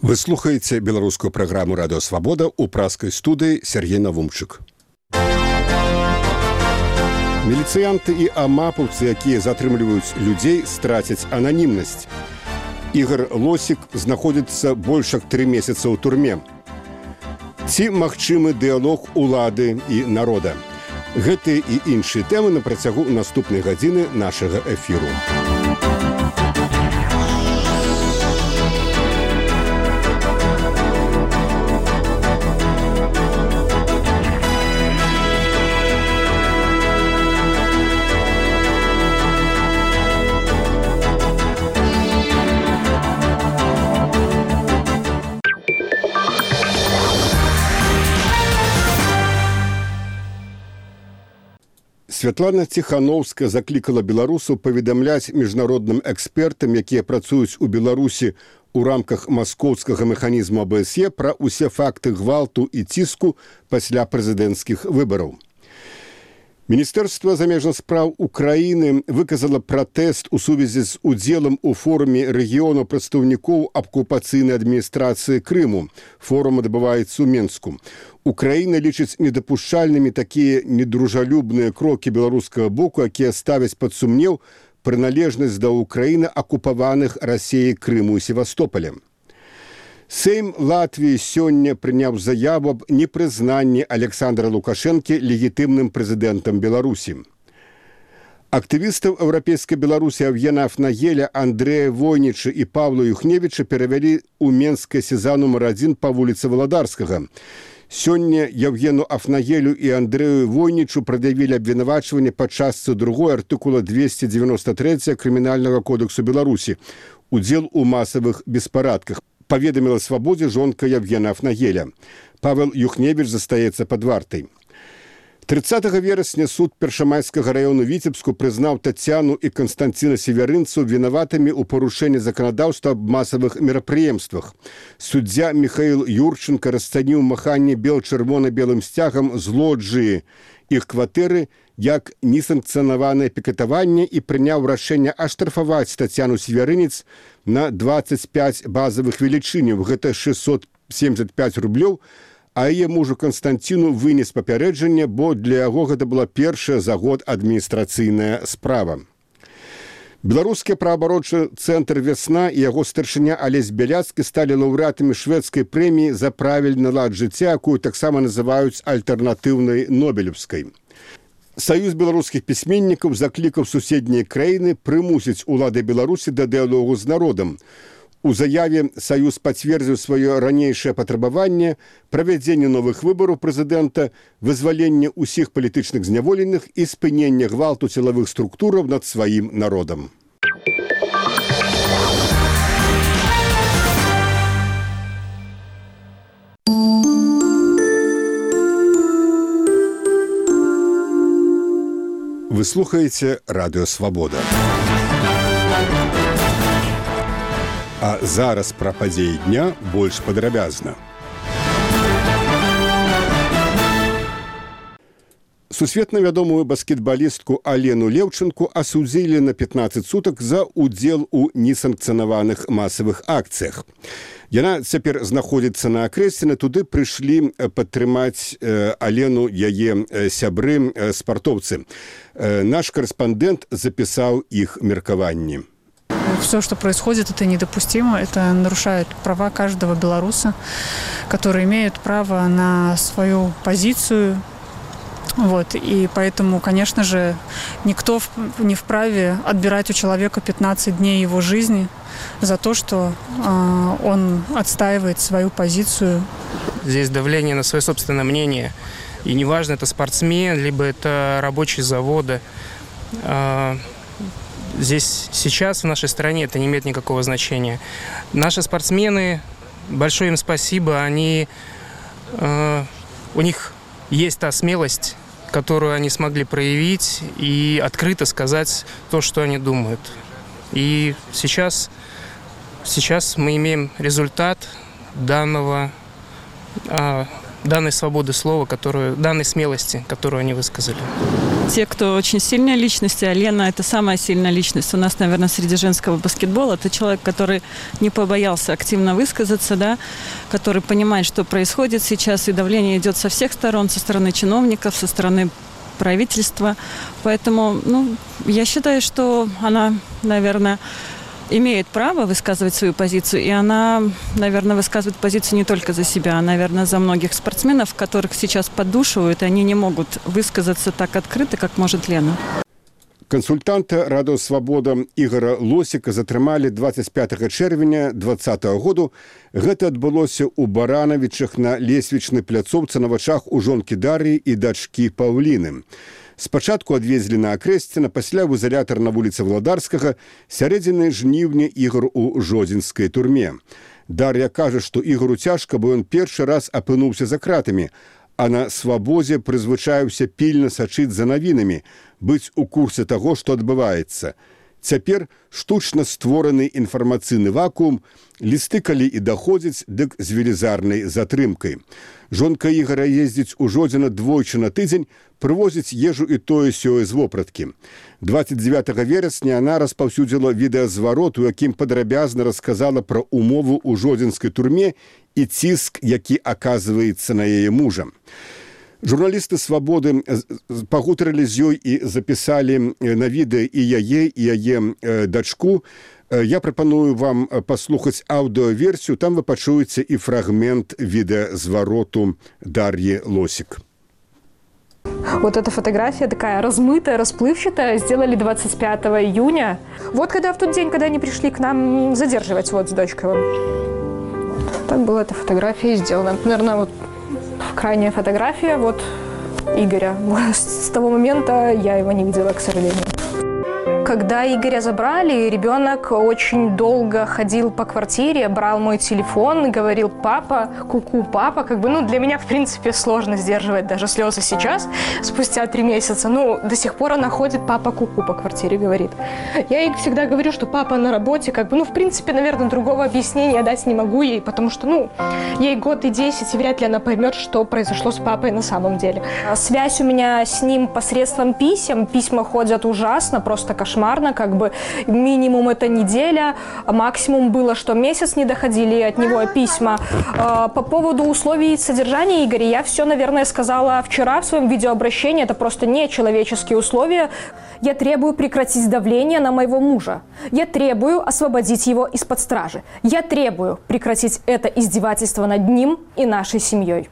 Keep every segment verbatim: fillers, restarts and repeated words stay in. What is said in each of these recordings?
Вы слухаеце беларускую праграму «Радыё Свабода» ў пражскай студыі Сергей Навумчык. Міліцыянты і амапаўцы, якія затрымліваюць людзей, страцяць ананімнасць. Ігор Лосік знаходзіцца больш як тры месяцы ў турме. Ці магчымы дыялог улады і народа? Гэтыя і іншыя тэмы на працягу наступнай гадзіны нашага эфіру. Святлана Ціхановская заклікала беларусаў паведамляць міжнародным экспертам, якія працуюць у Беларусі у рамках маскоўскага механізму а бэ эс е, пра ўсе факты гвалту і ціску пасля прэзідэнцкіх выбараў. Міністэрства замежных спраў Украіны выказала пратэст у сувязі з удзелам у форуме рэгіону прадстаўнікоў акупацыйнай адміністрацыі Крыму. Форум адбываецца ў Менску. Украіна лічыць недапушчальнымі такія недружалюбныя крокі беларускага боку, якія ставяць пад сумнеў прыналежнасць да Украіны акупаваных Расіяй Крыму і Севастополя. Сейм Латвіі сёння прыняў заяву аб непрызнанні Александра Лукашэнкі легітымным прэзідэнтам Беларусі. Актывістаў еўрапейскай Беларусі Евгена Афнагеля, Андрэя Войніча і Павла Юхневіча перавялі ў Менскае СІЗА нумар адзін па вуліцы Валадарскага. Сёння Евгену Афнагелю і Андрэю Войнічу прад'явілі абвінавачванне па частцы другой артыкула двести девяносто три Крымінальнага кодексу Беларусі «Удзел у масавых беспарадках», паведаміла «Свабодзе» жонка Евгена Афнагеля. Павел Юхневіч застаецца пад вартай. трыццатага верасня суд Першамайскага раёну Віцебску прызнаў Тацяну і Канстанціна Северынцу вінаватымі ў парушэнні заканадаўства аб масавых мерапрыемствах. Суддзя Міхаіл Юрченко расцаніў маханне бел-чырвона-белым сцягам з лоджыі іх кватэры як несанкцыянаванае пікетаванне і прыняў рашэнне аштрафаваць Тацяну Северынец на двадцать пять базавых велічыняў, гэта шестьсот семьдесят пять рублёў, а яе мужу Канстанціну вынес папярэджанне, бо для яго гэта была першая за год адміністрацыйная справа. Беларускі праабарончы цэнтр «Вясна» і яго старшыня Алесь Бяляцкі сталі лаўрэатамі шведскай прэміі за правільны лад жыцця, якую таксама называюць альтэрнатыўнай нобелеўскай. Саюз беларускіх пісьменнікаў заклікаў суседнія краіны прымусіць улады Беларусі да дыялогу з народам. У заяве Саюз пацвердзіў сваё ранейшае патрабаванне правядзення новых выбараў прэзідэнта, вызвалення ўсіх палітычных зняволеных і спынення гвалту сілавых структураў над сваім народам. Вы слухаеце «Радыё Свабода». А зараз пра падзеі дня больш падрабязна. Сусветна вядомую баскетбалістку Алену Леўчынку асудзілі на пятнадцать сутак за ўдзел у несанкцыянаваных масавых акцыях. Яна цяпер знаходзіцца на акрэсціны, туды прыйшлі падтрымаць Алену яе сябры, спартоўцы. Наш карэспандэнт запісаў іх меркаванні. Все, что происходит, это недопустимо. Это нарушает права каждого белоруса, который имеет право на свою позицию. Вот. И поэтому, конечно же, никто не вправе отбирать у человека пятнадцать дней его жизни за то, что э, он отстаивает свою позицию. Здесь давление на свое собственное мнение. И неважно, это спортсмен, либо это рабочий завода. Э, Здесь сейчас в нашей стране это не имеет никакого значения. Наши спортсмены, большое им спасибо, они, э, у них есть та смелость, которую они смогли проявить и открыто сказать то, что они думают. И сейчас, сейчас мы имеем результат данного, э, данной свободы слова, которую, данной смелости, которую они высказали. те, кто очень сильные личности, а Лена – это самая сильная личность у нас, наверное, среди женского баскетбола. Это человек, который не побоялся активно высказаться, да, который понимает, что происходит сейчас, и давление идет со всех сторон, со стороны чиновников, со стороны правительства. Поэтому, ну, я считаю, что она, наверное, имеет право высказывать свою позицию, и она, наверное, высказывает позицию не только за себя, а, наверное, за многих спортсменов, которых сейчас поддушивают, и они не могут высказаться так открыто, как может Лена. Кансультанта радыё «Свабода» Ігара Лосіка затрымалі двадцать пятого чэрвеня двадцатого году. Гэта адбылося ў Баранавічах на лесвічнай пляцоўцы на вачах у жонкі Дар'і і дачкі Паўліны. Спачатку адвезлі на Акрэсціна, пасля ў изолятар на вуліцы Владарскага, сярэдзіны жніўня Ігар у жодзінскай турме. Дар'я кажа, што Ігору цяжка, бо ён першы раз апынуўся за кратамі, а на свабозе прызвычаюся пільна сачыць за навінамі, быць у курсе таго, што адбываецца. Цяпер штучна створаны інфармацыйны вакуум, лісты калі і даходзяць, дык з велізарнай затрымкай. Жонка Ігара ездзіць у Жодзіна двойчы на тыдзень, прывозіць ежу і тое-сёе з вопраткі. двадцать девятого верасня она распаўсюдзіла відэазварот, у якім падрабязна расказала пра умову ў жодзінскай турме і ціск, які аказваецца на яе мужа. Журналісты «Свабоды» пагутарылі з ёй і запісалі на відэа і яе, і яе дачку. Я прапаную вам паслухаць аўдыоверсію, там вы пачуеце і фрагмент відэазвароту Дар'і Лосік. Вот эта фотография такая размытая, расплывчатая, сделали двадцать пятого июня. Вот когда в тот день, когда они пришли к нам задерживать вот с дочкой. Вот. Так была эта фотография сделана. Наверное, вот крайняя фотография вот Игоря. С того момента я его не видела, к сожалению. Когда Игоря забрали, ребенок очень долго ходил по квартире, брал мой телефон, говорил: папа, ку-ку, папа. Как бы, ну, для меня, в принципе, сложно сдерживать даже слезы сейчас, спустя три месяца. Ну, до сих пор она ходит: папа, ку-ку, по квартире говорит. Я ей всегда говорю, что папа на работе. Как бы, ну, в принципе, наверное, другого объяснения дать не могу ей, потому что, ну, ей год и десять, и вряд ли она поймет, что произошло с папой на самом деле. Связь у меня с ним посредством писем. Письма ходят ужасно, просто кошмар. Как бы минимум это неделя, максимум было, что месяц не доходили от него письма. По поводу условий содержания Игоря я все, наверное, сказала вчера в своем видеообращении. Это просто нечеловеческие условия. Я требую прекратить давление на моего мужа. Я требую освободить его из-под стражи. Я требую прекратить это издевательство над ним и нашей семьей.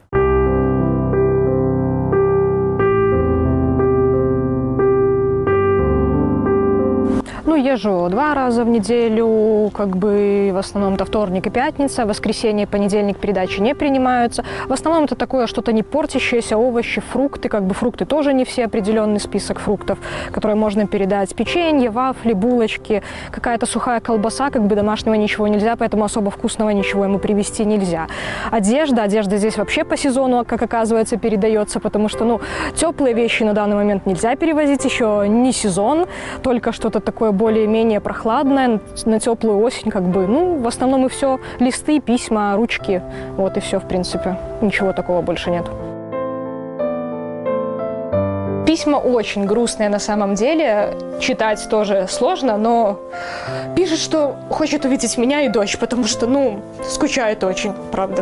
Ну, езжу два раза в неделю, как бы в основном это вторник и пятница, воскресенье и понедельник передачи не принимаются. В основном это такое что-то не портящееся, овощи, фрукты, как бы фрукты тоже не все, определенный список фруктов, которые можно передать. Печенье, вафли, булочки, какая-то сухая колбаса, как бы домашнего ничего нельзя, поэтому особо вкусного ничего ему привезти нельзя. Одежда, одежда здесь вообще по сезону, как оказывается, передается, потому что, ну, теплые вещи на данный момент нельзя перевозить, еще не сезон, только что-то такое более-менее прохладное, на теплую осень, как бы, ну, в основном и все, листы, письма, ручки, вот и все, в принципе, ничего такого больше нет. Письма очень грустные на самом деле, читать тоже сложно, но пишет, что хочет увидеть меня и дочь, потому что, ну, скучает очень, правда.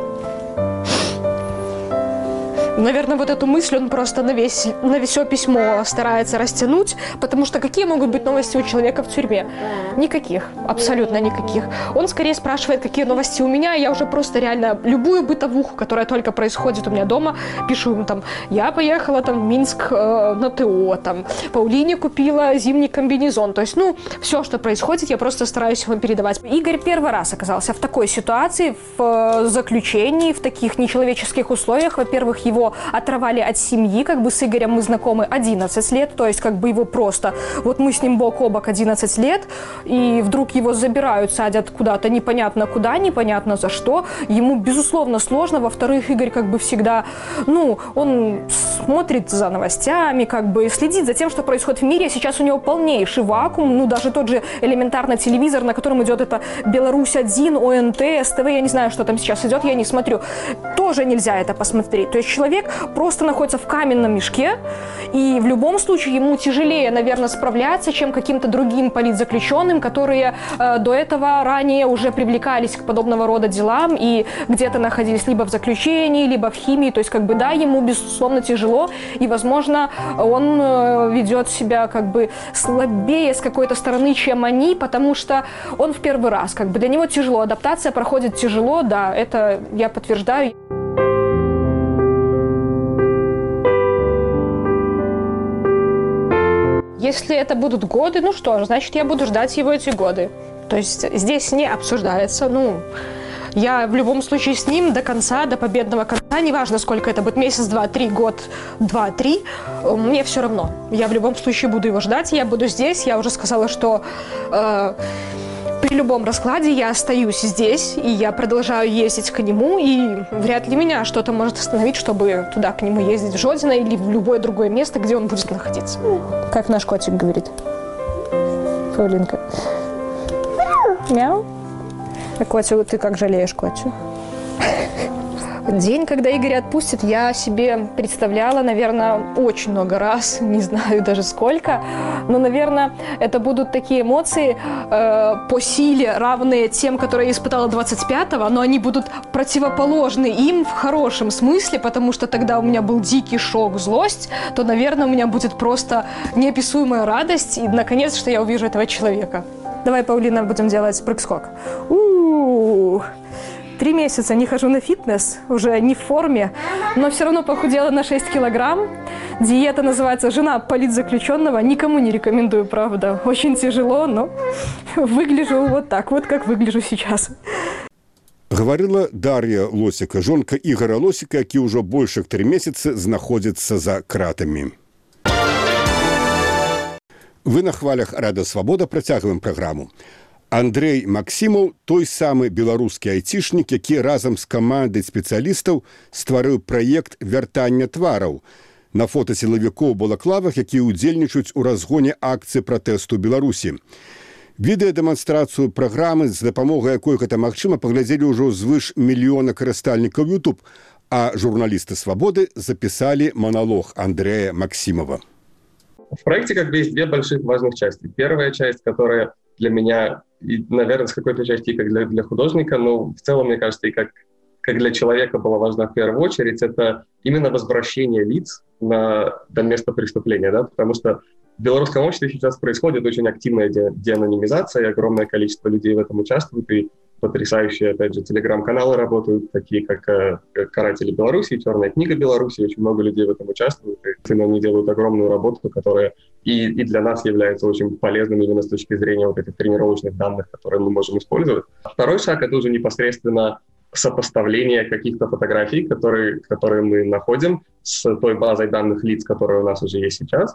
Наверное, вот эту мысль он просто на, весь, на все письмо старается растянуть, потому что какие могут быть новости у человека в тюрьме? Никаких, абсолютно никаких. Он скорее спрашивает, какие новости у меня, я уже просто реально любую бытовуху, которая только происходит у меня дома, пишу ему там: я поехала там в Минск э, на ТО, там, Паулине купила зимний комбинезон. То есть, ну, все, что происходит, я просто стараюсь ему передавать. Игорь первый раз оказался в такой ситуации, в э, заключении, в таких нечеловеческих условиях. Во-первых, его оторвали от семьи, как бы с Игорем мы знакомы одиннадцать лет, то есть как бы его просто, вот мы с ним бок о бок одиннадцать лет, и вдруг его забирают, садят куда-то непонятно куда, непонятно за что, ему безусловно сложно. Во-вторых, Игорь как бы всегда, ну, он смотрит за новостями, как бы следит за тем, что происходит в мире. Сейчас у него полнейший вакуум, ну, даже тот же элементарно телевизор, на котором идет это Беларусь один, ОНТ, СТВ, я не знаю, что там сейчас идет, я не смотрю, тоже нельзя это посмотреть. То есть человек человек просто находится в каменном мешке, и в любом случае ему тяжелее, наверное, справляться, чем каким-то другим политзаключенным, которые э, до этого ранее уже привлекались к подобного рода делам и где-то находились либо в заключении, либо в химии. То есть, как бы, да, ему, безусловно, тяжело, и, возможно, он э, ведет себя как бы слабее с какой-то стороны, чем они, потому что он в первый раз. Как бы для него тяжело, адаптация проходит тяжело, да, это я подтверждаю. Если это будут годы, ну что ж, значит, я буду ждать его эти годы. То есть здесь не обсуждается, ну, я в любом случае с ним до конца, до победного конца, неважно, сколько это будет, месяц, два, три, год, два, три, мне все равно. Я в любом случае буду его ждать, я буду здесь, я уже сказала, что э, при любом раскладе я остаюсь здесь, и я продолжаю ездить к нему, и вряд ли меня что-то может остановить, чтобы туда к нему ездить в Жодино или в любое другое место, где он будет находиться. Как наш котик говорит. Павлинка. Мяу. А Котю, ты как жалеешь Котю? День, когда Игоря отпустят, я себе представляла, наверное, очень много раз, не знаю даже сколько, но, наверное, это будут такие эмоции э, по силе, равные тем, которые я испытала двадцать пятого, но они будут противоположны им в хорошем смысле, потому что тогда у меня был дикий шок, злость, то, наверное, у меня будет просто неописуемая радость, и, наконец, что я увижу этого человека. Давай, Паулина, будем делать прыг-скок. У-у-у. Три месяца не хожу на фитнес, уже не в форме, но все равно похудела на шесть килограмм. Диета называется «Жена политзаключенного». Никому не рекомендую, правда. Очень тяжело, но выгляжу вот так вот, как выгляжу сейчас. Говорила Дар'я Лосіка, жонка Ігора Лосіка, які ўжо больш як тры месяцы знаходзяцца за кратамі. Вы на хвалях Радыё Свабода, працягваем праграму. Андрей Максімаў – той самы беларускі айцішнік, які разам з камандай спецыялістаў стварыў праект вяртання твараў на фота сілавікоў у балаклавах, якія ўдзельнічаюць у разгоне акцыі пратэсту ў Беларусі. Відэадэманстрацыю праграмы, з дапамогай якой гэта магчыма, паглядзелі ўжо звыш мільёна карыстальнікаў YouTube, а журналісты «Свабоды» запісалі маналог Андрея Максімова. В проекте как бы есть две больших важных части. Первая часть, которая для меня, и, наверное, с какой-то части и как для, для художника, но в целом, мне кажется, и как, как для человека была важна в первую очередь, это именно возвращение лиц на, до места преступления, да, потому что в белорусском обществе сейчас происходит очень активная де, деанонимизация, и огромное количество людей в этом участвует, и потрясающие, опять же, телеграм-каналы работают, такие как э, «Каратели Беларуси», «Черная книга Беларуси», очень много людей в этом участвуют, и они делают огромную работу, которая и, и для нас является очень полезным именно с точки зрения вот этих тренировочных данных, которые мы можем использовать. Второй шаг — это уже непосредственно сопоставление каких-то фотографий, которые, которые мы находим с той базой данных лиц, которая у нас уже есть сейчас,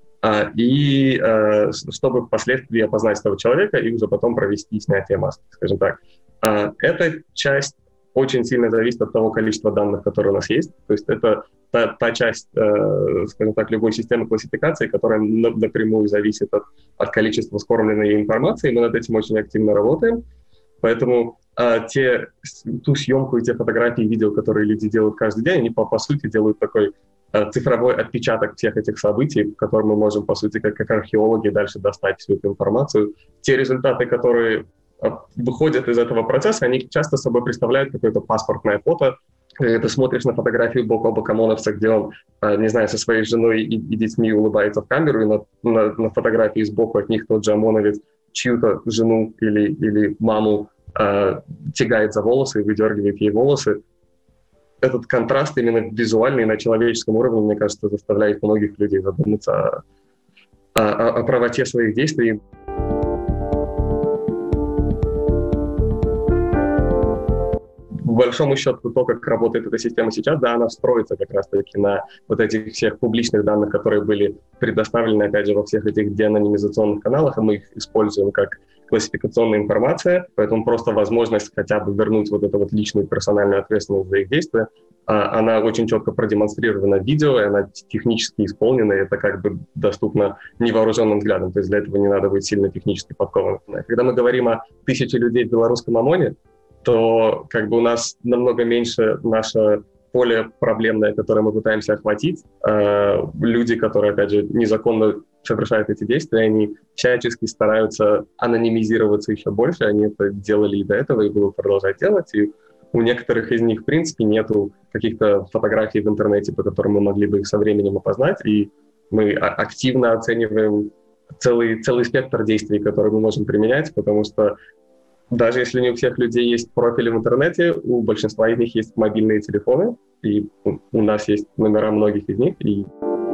и э, чтобы впоследствии опознать этого человека и уже потом провести снятие маски, скажем так. Э, эта часть очень сильно зависит от того количества данных, которые у нас есть. То есть это та, та часть, э, скажем так, любой системы классификации, которая напрямую зависит от, от количества скормленной информации. Мы над этим очень активно работаем. Поэтому э, те, ту съемку и те фотографии и видео, которые люди делают каждый день, они по, по сути делают такой цифровой отпечаток всех этих событий, в котором мы можем, по сути, как, как археологи, дальше достать всю эту информацию. Те результаты, которые выходят из этого процесса, они часто собой представляют какое-то паспортное фото. Ты смотришь на фотографию бок о бок ОМОНовца, где он, не знаю, со своей женой и, и детьми улыбается в камеру, и на, на, на фотографии сбоку от них тот же ОМОНовец чью-то жену или, или маму э, тягает за волосы и выдергивает ей волосы. Этот контраст именно визуальный на человеческом уровне, мне кажется, заставляет многих людей задуматься о, о, о правоте своих действий. По большому счету, то, как работает эта система сейчас, да, она строится как раз-таки на вот этих всех публичных данных, которые были предоставлены, опять же, во всех этих деанонимизационных каналах, и мы их используем как классификационная информация, поэтому просто возможность хотя бы вернуть вот эту вот личную персональную ответственность за их действия, она очень четко продемонстрирована в видео, и она технически исполнена, и это как бы доступно невооруженным взглядом, то есть для этого не надо быть сильно технически подкованным. Когда мы говорим о тысяче людей в белорусском ОМОНе, то как бы у нас намного меньше наша поле проблемное, которое мы пытаемся охватить. Люди, которые, опять же, незаконно совершают эти действия, они всячески стараются анонимизироваться еще больше. Они это делали и до этого, и будут продолжать делать. И у некоторых из них, в принципе, нету каких-то фотографий в интернете, по которым мы могли бы их со временем опознать. И мы активно оцениваем целый, целый спектр действий, которые мы можем применять, потому что даже если не у всех людей есть профили в интернете, у большинства из них есть мобильные телефоны, и у нас есть номера многих из них. И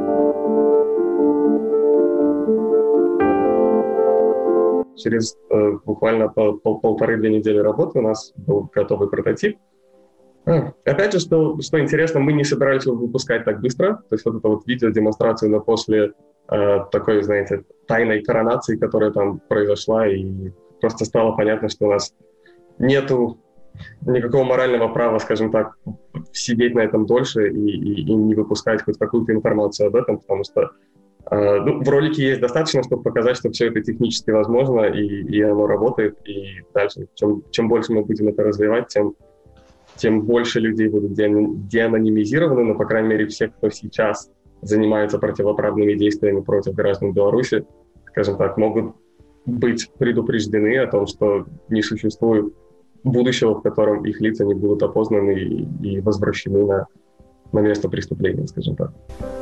через э, буквально пол, пол, полторы-две недели работы у нас был готовый прототип. А, опять же, что, что интересно, мы не собирались его выпускать так быстро. То есть вот это вот видеодемонстрацию на после э, такой, знаете, тайной коронации, которая там произошла, и просто стало понятно, что у нас нету никакого морального права, скажем так, сидеть на этом дольше и, и, и не выпускать хоть какую-то информацию об этом, потому что э, ну, в ролике есть достаточно, чтобы показать, что все это технически возможно, и, и оно работает. И дальше, чем, чем больше мы будем это развивать, тем, тем больше людей будут деанонимизированы, но, по крайней мере, все, кто сейчас занимается противоправными действиями против граждан Беларуси, скажем так, могут быть предупреждены о том, что не существует будущего, в котором их лица не будут опознаны и, и возвращены на, на место преступления, скажем так.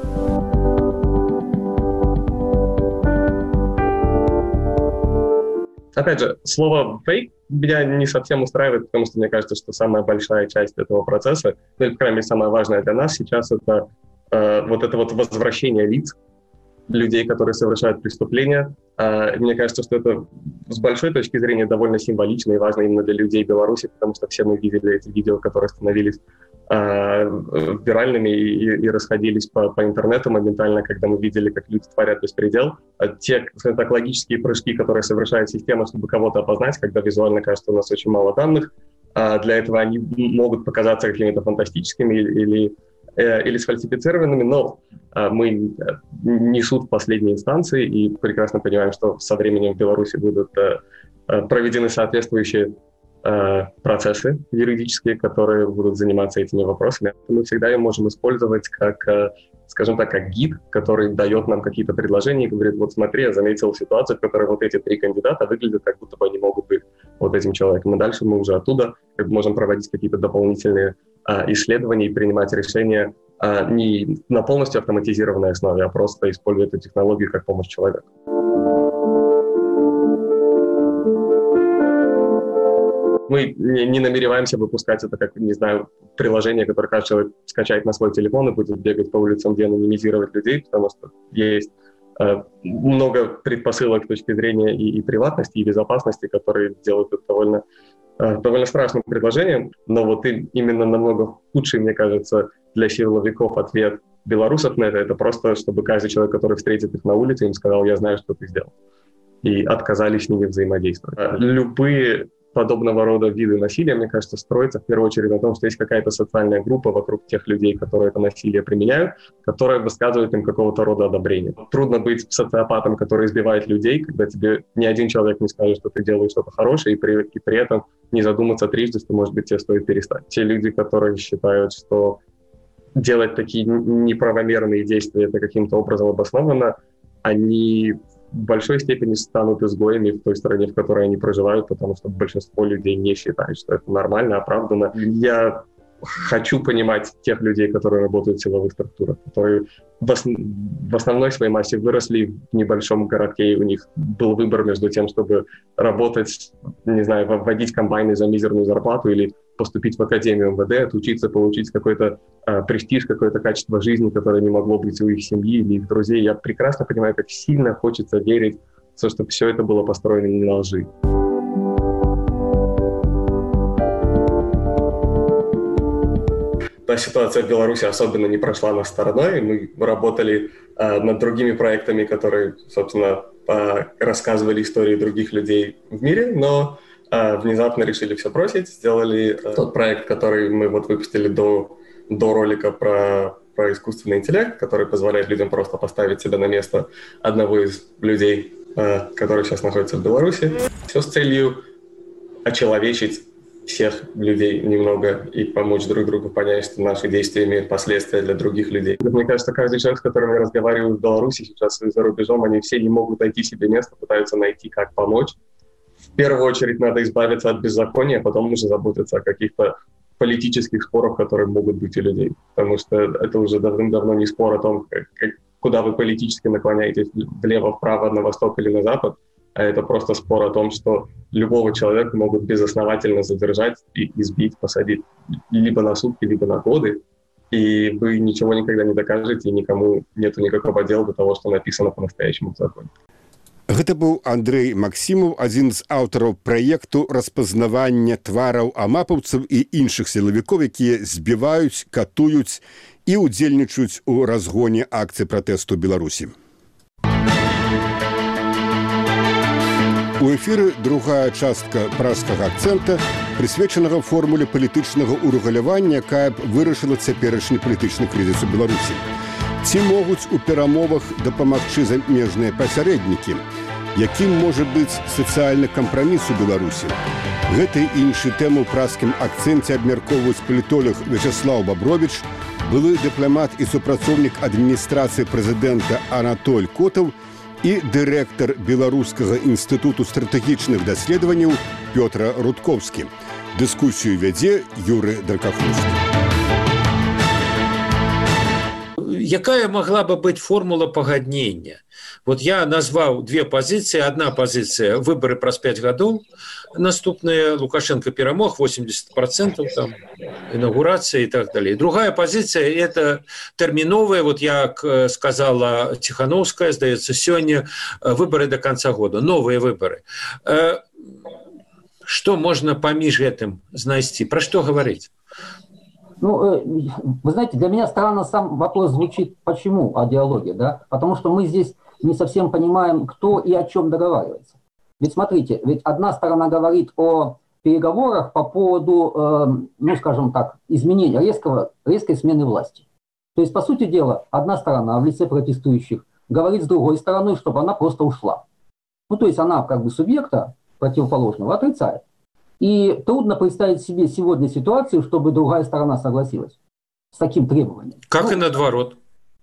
Опять же, слово «фейк» меня не совсем устраивает, потому что мне кажется, что самая большая часть этого процесса, ну или, по крайней мере, самое важное для нас сейчас, это э, вот это вот возвращение лиц, людей, которые совершают преступления. Мне кажется, что это с большой точки зрения довольно символично и важно именно для людей Беларуси, потому что все мы видели эти видео, которые становились виральными и, и расходились по, по интернету моментально, когда мы видели, как люди творят беспредел. Те, скажем так, логические прыжки, которые совершает система, чтобы кого-то опознать, когда визуально кажется, у нас очень мало данных, для этого они могут показаться какими-то фантастическими или или сфальсифицированными, но мы несут в последней инстанции и прекрасно понимаем, что со временем в Беларуси будут проведены соответствующие процессы юридические, которые будут заниматься этими вопросами. Мы всегда ее можем использовать как, скажем так, как гид, который дает нам какие-то предложения и говорит: вот смотри, я заметил ситуацию, в которой вот эти три кандидата выглядят, как будто бы они могут быть вот этим человеком. И дальше мы уже оттуда можем проводить какие-то дополнительные исследований и принимать решения не на полностью автоматизированной основе, а просто используя эту технологию как помощь человеку. Мы не, не намереваемся выпускать это как, не знаю, приложение, которое каждый человек скачает на свой телефон и будет бегать по улицам, где анонимизировать людей, потому что есть э, много предпосылок с точки зрения и, и приватности, и безопасности, которые делают это довольно довольно страшным предложением, но вот именно намного худший, мне кажется, для силовиков ответ белорусов на это, это просто, чтобы каждый человек, который встретит их на улице, им сказал: я знаю, что ты сделал. И отказались с ними взаимодействовать. Любые подобного рода виды насилия, мне кажется, строятся в первую очередь на том, что есть какая-то социальная группа вокруг тех людей, которые это насилие применяют, которая высказывает им какого-то рода одобрение. Трудно быть социопатом, который избивает людей, когда тебе ни один человек не скажет, что ты делаешь что-то хорошее, и при, и при этом не задуматься трижды, что, может быть, тебе стоит перестать. Те люди, которые считают, что делать такие неправомерные действия это каким-то образом обосновано, они в большой степени станут изгоями в той стране, в которой они проживают, потому что большинство людей не считает, что это нормально, оправданно. Я хочу понимать тех людей, которые работают в силовых структурах, которые в, ос- в основной своей массе выросли в небольшом городке, и у них был выбор между тем, чтобы работать, не знаю, вводить комбайны за мизерную зарплату или поступить в академию эм вэ дэ, отучиться, получить какой-то э, престиж, какое-то качество жизни, которое не могло быть у их семьи или их друзей. Я прекрасно понимаю, как сильно хочется верить в то, что все это было построено не на лжи. Та ситуация в Беларуси особенно не прошла нас стороной. Мы работали э, над другими проектами, которые, собственно, э, рассказывали истории других людей в мире, но э, внезапно решили все бросить. Сделали э, тот проект, который мы вот выпустили до, до ролика про, про искусственный интеллект, который позволяет людям просто поставить себя на место одного из людей, э, который сейчас находится в Беларуси. Все с целью очеловечить всех людей немного и помочь друг другу понять, что наши действия имеют последствия для других людей. Мне кажется, каждый человек, с которым я разговариваю в Беларуси сейчас и за рубежом, они все не могут найти себе место, пытаются найти, как помочь. В первую очередь надо избавиться от беззакония, а потом уже заботиться о каких-то политических спорах, которые могут быть у людей. Потому что это уже давным-давно не спор о том, как, как, куда вы политически наклоняетесь, влево, вправо, на восток или на запад, а это просто спор о том, что любого человека могут безосновательно задержать и избить, посадить либо на сутки, либо на годы, и вы ничего никогда не докажете, и никому нету никакого дела до того, что написано по-настоящему в законе. Гэта быў Андрэй Максімаў, адзін з аўтараў праекту распазнавання твараў амапаўцаў і іншых сілавікоў, якія збіваюць, катуюць і ўдзельнічаюць у разгоне акцый пратэсту Беларусі. У эфіры другая частка пражскага акцэнта, прысвечанага формуле палітычнага ўрэгулявання, якая б вырашыла цяперашні палітычны крызіс у Беларусі. Ці могуць у перамовах дапамагчы замежныя пасярэднікі? Якім можа быць сацыяльны кампраміс у Беларусі? Гэта і іншы тэмы ў пражскім акцэнце абмяркоўваюць палітолог Вячеслав Бабрович, былы дыпламат і супрацоўнік адміністрацыі прэзідэнта Анатоль Котаў і дырэктар Беларускага інстытуту стратэгічных даследаванняў Пётр Рудкоўскі. Дыскусію вядзе Юрый Дракахлускі. Якая могла бы быть формула погоднения? Вот я назвал две позиции. Одна позиция – выборы праз пять годов, наступные Лукашенко перемог, восемьдесят процентов там, инаугурация и так далее. Другая позиция – это терминовая, вот я сказала Тихановская, сдается, сегодня выборы до конца года, новые выборы. Что можно поміж этим знайти? Про что говорить? Ну, вы знаете, для меня странно сам вопрос звучит, почему о диалоге, да? Потому что мы здесь не совсем понимаем, кто и о чем договаривается. Ведь смотрите, ведь одна сторона говорит о переговорах по поводу, э, ну, скажем так, изменения, резкого, резкой смены власти. То есть, по сути дела, одна сторона в лице протестующих говорит с другой стороной, чтобы она просто ушла. Ну, то есть она как бы субъекта противоположного отрицает. И трудно представить себе сегодня ситуацию, чтобы другая сторона согласилась с таким требованием. Как ну, и наоборот.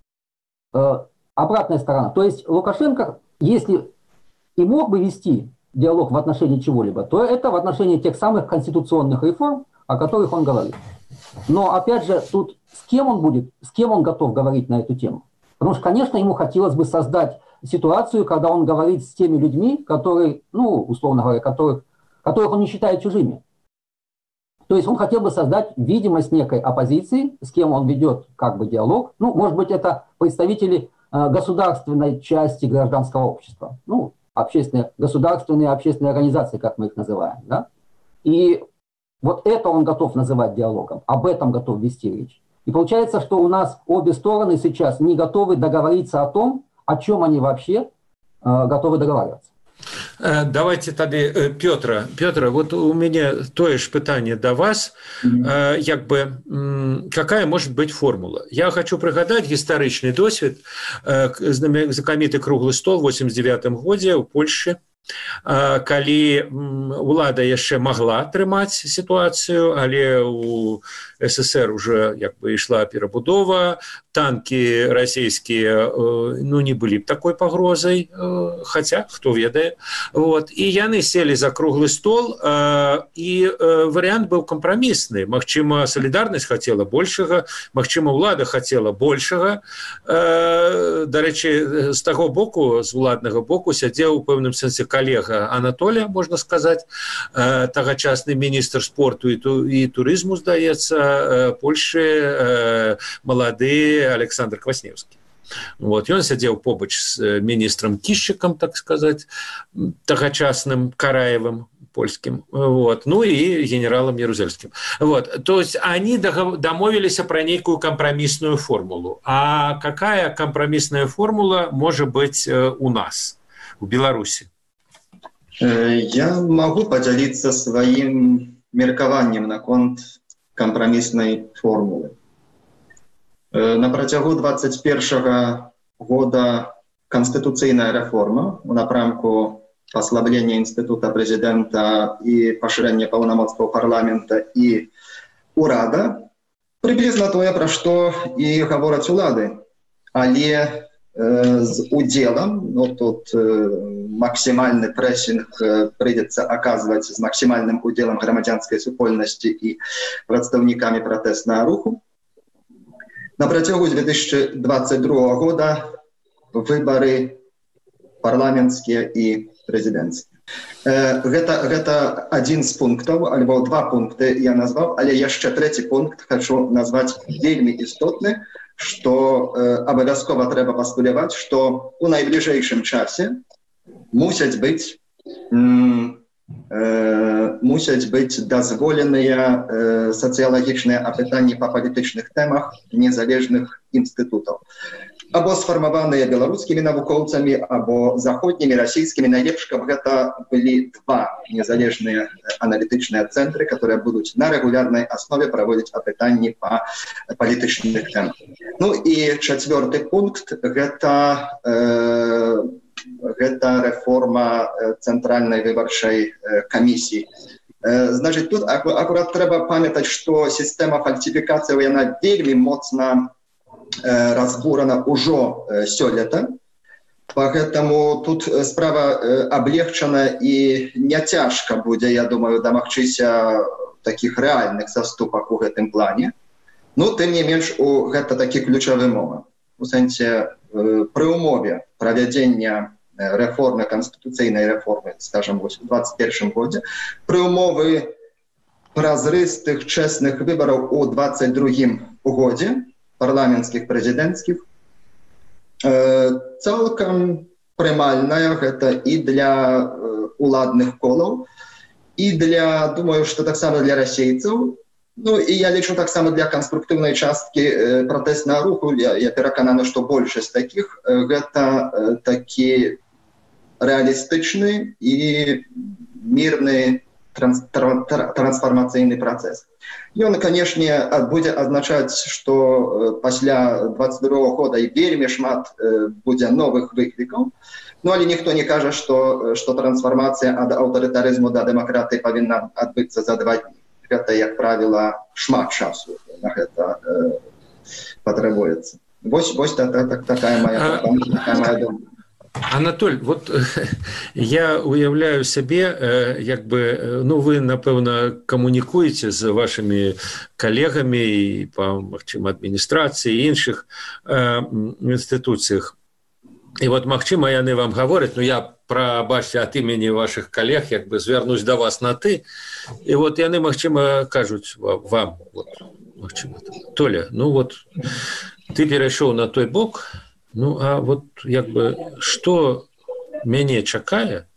Э, обратная сторона. То есть Лукашенко, если и мог бы вести диалог в отношении чего-либо, то это в отношении тех самых конституционных реформ, о которых он говорит. Но, опять же, тут с кем он будет, с кем он готов говорить на эту тему? Потому что, конечно, ему хотелось бы создать ситуацию, когда он говорит с теми людьми, которые, ну, условно говоря, которых которых он не считает чужими. То есть он хотел бы создать видимость некой оппозиции, с кем он ведет как бы диалог. Ну, может быть, это представители э, государственной части гражданского общества. Ну, общественные, государственные общественные организации, как мы их называем. Да? И вот это он готов называть диалогом, об этом готов вести речь. И получается, что у нас обе стороны сейчас не готовы договориться о том, о чем они вообще э, готовы договариваться. Давайте тады Пётра. Пётра, вот у меня тое ж пытанне да вас, mm-hmm. як бы, какая может быть формула? Я хочу прыгадаць гістарычны досвед, знакаміты круглы стол в восемьдесят девятым годзе ў Польшчы, калі ўлада яшчэ магла трымаць сітуацыю, але у СССР уже як бы ішла перабудова, танки расійскія ну не былі б такой пагрозай, хотя хто ведае. Вот. І яны сели за круглы стол, і варыянт быў кампрамісны. Магчыма, салідарнасць хацела большага, магчыма, ўлада хацела большага. Дарэчы, з таго боку, з уладнага боку сядзеў у пэўным сэнсе калега Анатоля, можна сказаць, тагачасны міністр спорту і турызму, здаецца, Польшчы, малады Александр Квасневскі. Вот. Ён сядзеў побач з міністрам Кішчыкам, так сказаць, тагачасным Караевым польским, вот, ну и генералом Ярузельским. Вот. То есть они домовились про некую компромиссную формулу. А какая компромиссная формула может быть у нас, в Беларуси? Я могу поделиться своим меркаваннем наконт компромиссной формулы. На працягу двадцать первого года конституцыйная реформа у напрамку послабление института президента и поширение полномочий парламента и урада, приблизно то, про что и говорят улады. Але э, с уделом, ну, тут э, максимальный прессинг э, придется оказывать с максимальным уделом громадянской супольности и представниками протестного руху. На протягу две тысячи двадцать второго года выборы парламентские и президентские. Это, это один з пунктов, альбо два пункты я назвал, але еще третий пункт хочу назвать вельми истотный, что э, обовязково треба постулевать, что у найближейшем часе мусять быть, м, э, мусять быть дозволенные э, социологичные опытания по политичных темах незалежных институтов. Або сформованные белорусскими навукоўцами, або заходними, российскими. Найлепш, каб это были два незалежные аналитичные центры, которые будут на регулярной основе проводить опытания по политичным темам. Ну и четвертый пункт – это, э, это реформа Центральной выборчей комиссии. Э, значит, тут аккурат треба памятать, что система фальсификации, она вельми моцна разбурана уже сёлета, поэтому тут справа облегчена и не тяжко будет, я думаю, домагчыся таких реальных заступок у гэтым плане. Ну, тем не менш, у гэта такі ключовы момент. У сэнсе при умове проведения реформы, конституційной реформы, скажем, в двадцать первом году, при умове прозрыстых, честных выборов у двадцать другом году, парламентских, президентских, э, целком прымальная это и для э, уладных колов, и для, думаю, что так само для расейцев, ну и я лечу так само для конструктивной частки э, протестного руху, я, я переконан, что больше из таких, э, это э, такие реалистичные и мирные транс, тран, трансформационный процесс. И он, конечно, будет означать, что после двадцать второго года и вельми шмат будет новых выкликов. Ну, але никто не кажет, что, что трансформация от авторитаризма до демократии повинна отбыться за два дня. Это, как правило, шмат часу на это э, потребуется. Вот, вот так, так, такая моя, такая моя думка. Анатоль, вот я уявляю себе, як бы, ну, вы, напевно, комунікуєте з вашими колегами і по, магчыма, адміністрації і інших э, інституціях. І от, магчыма, яны вам говорять, ну, я, прабачце, ад імені ваших колег, як бы, звернусь до вас на «ты», і от яны, магчыма, кажуць вам, вот, магчыма, Толя, ну, вот, ты перайшоў на той бок. Ну, а вот, як бы, што мяне чакае,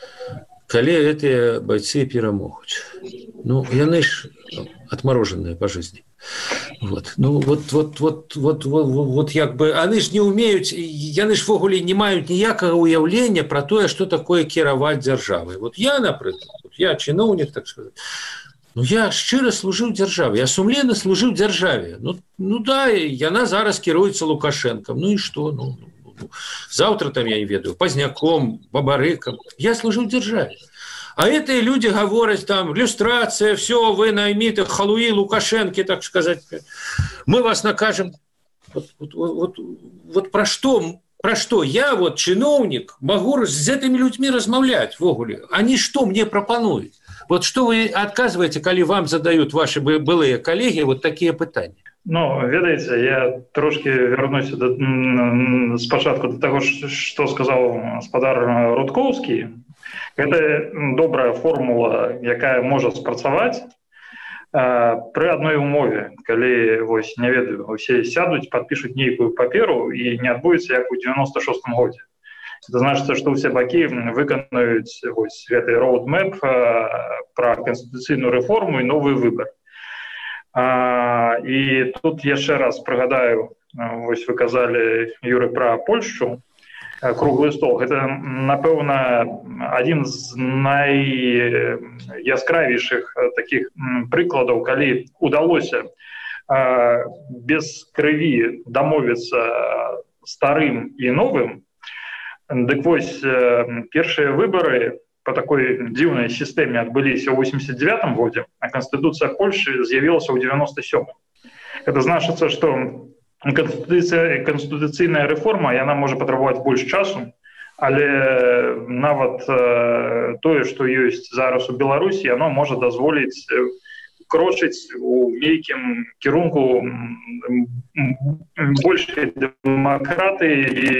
калі гэтыя бойцы перамогуць? Ну, яны ж отмороженные по жизни. Вот. Ну, вот, вот, вот, вот, вот, вот, як бы, яны ж не умеюць, яны ж ввогуле не маюць ніякага уяўлення пра тое, што такое кіраваць дзяржавай. Вот я, напрыклад, я чыноўнік, так сказать, ну, я шчыра служыў дзяржаве, я сумленна служыў дзяржаве. Ну, ну да, яна зараз кіруецца Лукашенком. Ну і што? Ну, ну, ну, завтра там, я не ведаю, Позняком, Бабарыком. Я служыў дзяржаве. А эти люди говорят, там, люстрация, все, вы наймиты, халуи, Лукашенки, так сказать. Мы вас накажем. Вот, вот, вот, вот про что? Про что? Я, вот, чиновник, могу с этими людьми размовлять ввогуле. Они что мне пропонуют? Вот что вы отказываете, когда вам задают ваши былые коллеги вот такие пытания? Ну, ведаеце, я трошки вернусь до, спочатку до того, что сказал гаспадар Рудкоўскі. Это добрая формула, якая может спрацаваць э, при одной умове, калі, вось, не ведаю, все сядут, подпишут нейкую паперу и не отбудется, как у девяносто шестом году. Это значит, что все баки выканают этот роудмэп э, про конституционную реформу и новый выбор. А, и тут еще раз пригадаю, вось вы казали, Юры, про Польшу, круглый стол. Это, напевно, один з найяскравейших таких прикладов, коли удалось без крови домовиться старым и новым, Дык вось, першыя выборы по такой дзіўнай сістэме адбыліся ў восемьдесят девятом годзе, а Конституция Польши з'явілася ў девяносто сёмом. Это значыцца, што конституцыйная рэформа, яна можа патрабаваць больш часу, але нават тое, што ёсць зараз у Беларусі, яно можа дазволіць крочыць у нейкім кірунку большай дэмакратыі і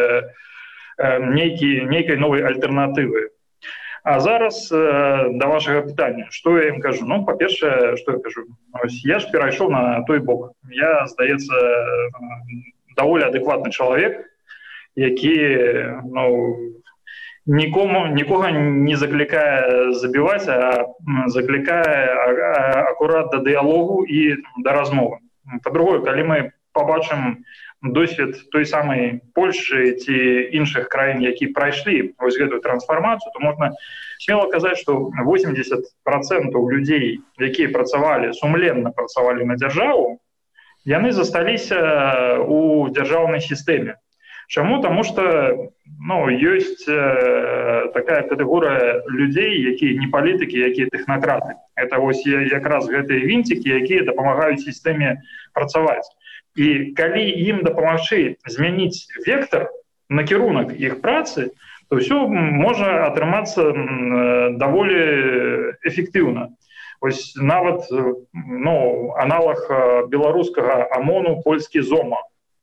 нейкі, нейкай новай альтэрнатывы. А зараз да вашага пытання, што я ім кажу? Ну, па-першае, што я кажу? Я ж перайшоў на той бок. Я, здаецца, даволі адэкватны чалавек, які, ну, нікому, нікога не заклікае забіваць, а заклікае акурат да дыялогу і да размовы. Па-другое, калі мы пабачым досвед той самай Польши ці іншых краін, які прайшлі вось гэтую трансфармацыю, то можна смело казаць, што восемьдесят процентов людзей, якія працавалі, сумленна працавалі на дзяржаву, яны засталіся у дзяржаўнай сістэме. Чаму? Таму што, ну, ёсць э, такая катэгорыя людзей, якія не палітыкі, якія тэхнакраты. Это вось якраз гэтыя вінцікі, якія дапамагаюць сістэме працаваць. І калі ім дапамагчы змяніць вектар, накірунак іх працы, то ўсё можа атрымацца даволі эфектыўна. Вось нават, ну, аналаг беларускага АМОНу, польскі ЗОМА.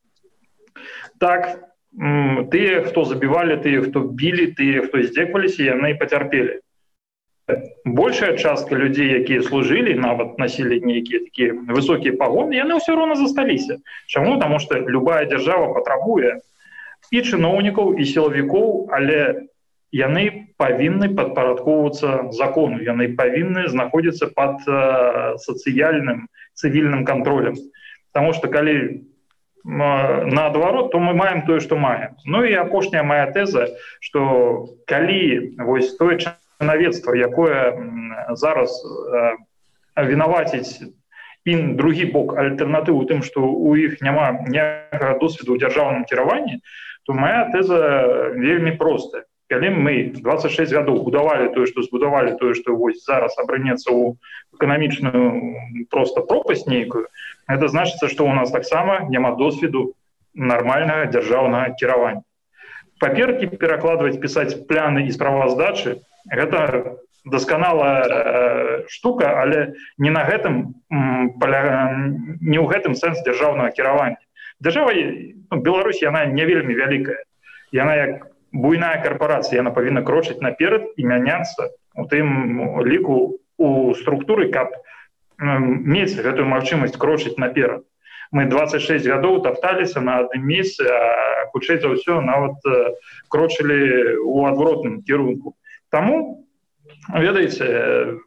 Так, тыя, хто забівалі, тыя, хто білі, тыя, хто здзекваліся, яны пацярпелі. Большая частка людзей, якія служылі, нават насілі нейкія такія высокія пагоны, яны ўсё роўна засталіся. Чаму? Таму што любая дзяржава патрабуе і чыноўнікаў, і сілавікоў, але яны павінны падпарадкоўвацца закону, яны павінны знаходзіцца пад сацыяльным, цывільным кантролем. Таму што калі наадварот, то мы маем тое, што маем. Ну і апошняя мая тэза, што калі вось тое наведства, якое зараз вінаваціць ім другі бок альтэрнатыву тым, што ў іх няма ніякага досведу ў дзяржаўным кіраванні, то моя тэза вельмі простая. Калі мы двадцать шесть гадоў будавалі тое, што збудавалі, тое, што вось зараз абрынецца ў эканамічную проста пропасць нейкую, гэта значыцца, што ў нас таксама няма досведу нармальнага дзяржаўнага кіравання. Паперкі перакладваць, пісаць пляны і справаздачы, гэта дасканалая э, штука, але не на гэтым поля... не ў гэтым сэнс дзяржаўнага кіравання. Дзяржава, ну, Беларусь, яна не вельмі вялікая. Яна як буйная карпорацыя, яна павінна крочыць наперад і мяняцца у тым ліку у структуры, каб э, мець гэтую магчымасць крочыць наперад. Мы двадцать шесть гадоў тапталіся на адным месцы, а хутчэй за ўсё нават э, крочылі ў адваротным кірунку. Таму, ведаеце,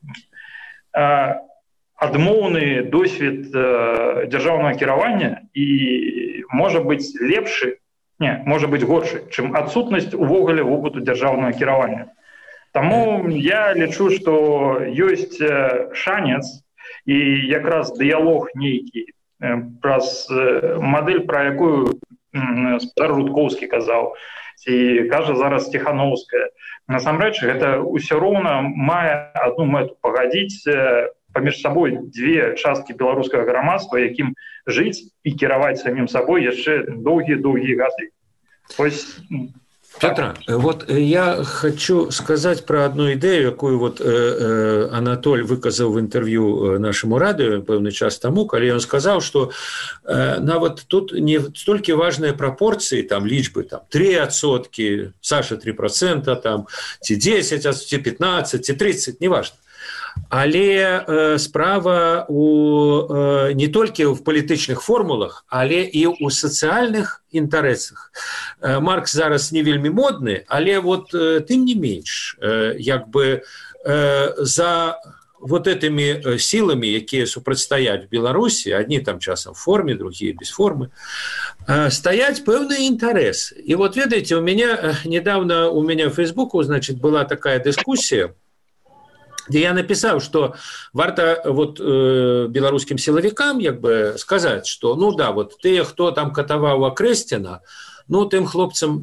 адмоўны досвед дзяржаўнага кіравання і можа быць лепшы, не, можа быць горшы, чым адсутнасць увогуле вопыту дзяржаўнага кіравання. Таму я лічу, што ёсць шанец і якраз дыялог нейкі праз мадэль, пра якую спадар Рудкоўскі казаў, ці кажа зараз Ціхановская. Насамрэч, гэта ўсё роўна мае адну мэту — пагадзіць паміж сабой дзве часткі беларускага грамадства, якім жыць і кіраваць самім сабой яшчэ доўгія-доўгія гады. Ось... Петр, вот я хочу сказать про одну идею, якую вот э, Анатоль выказал в интервью нашему радио пэўны час тому, калі он сказал, что э, нават тут не столько важные пропорции, там лічбы там три адсоткі, Саша три процента, там ці десять, ці пятнадцать, ці тридцать, неважно. Але э, справа у, э, не толькі в палітычных формулах, але і ў сацыяльных інтарэсах. Э, Маркс зараз не вельмі модны, але вот э, тым не менш, э, як бы э, за вот этими силами, якія супрацьстаяць в Беларусі, одни там часам в форме, другие без формы, э, стаяць пэўныя інтарэсы. И вот ведаеце, у меня недавно у меня в Фейсбуку, значит, была такая дискуссия, где я написал, что варта вот э, белорусским силовикам як бы сказать, что ну да, вот те, кто там катаваў Акрэсціна, ну тем хлопцам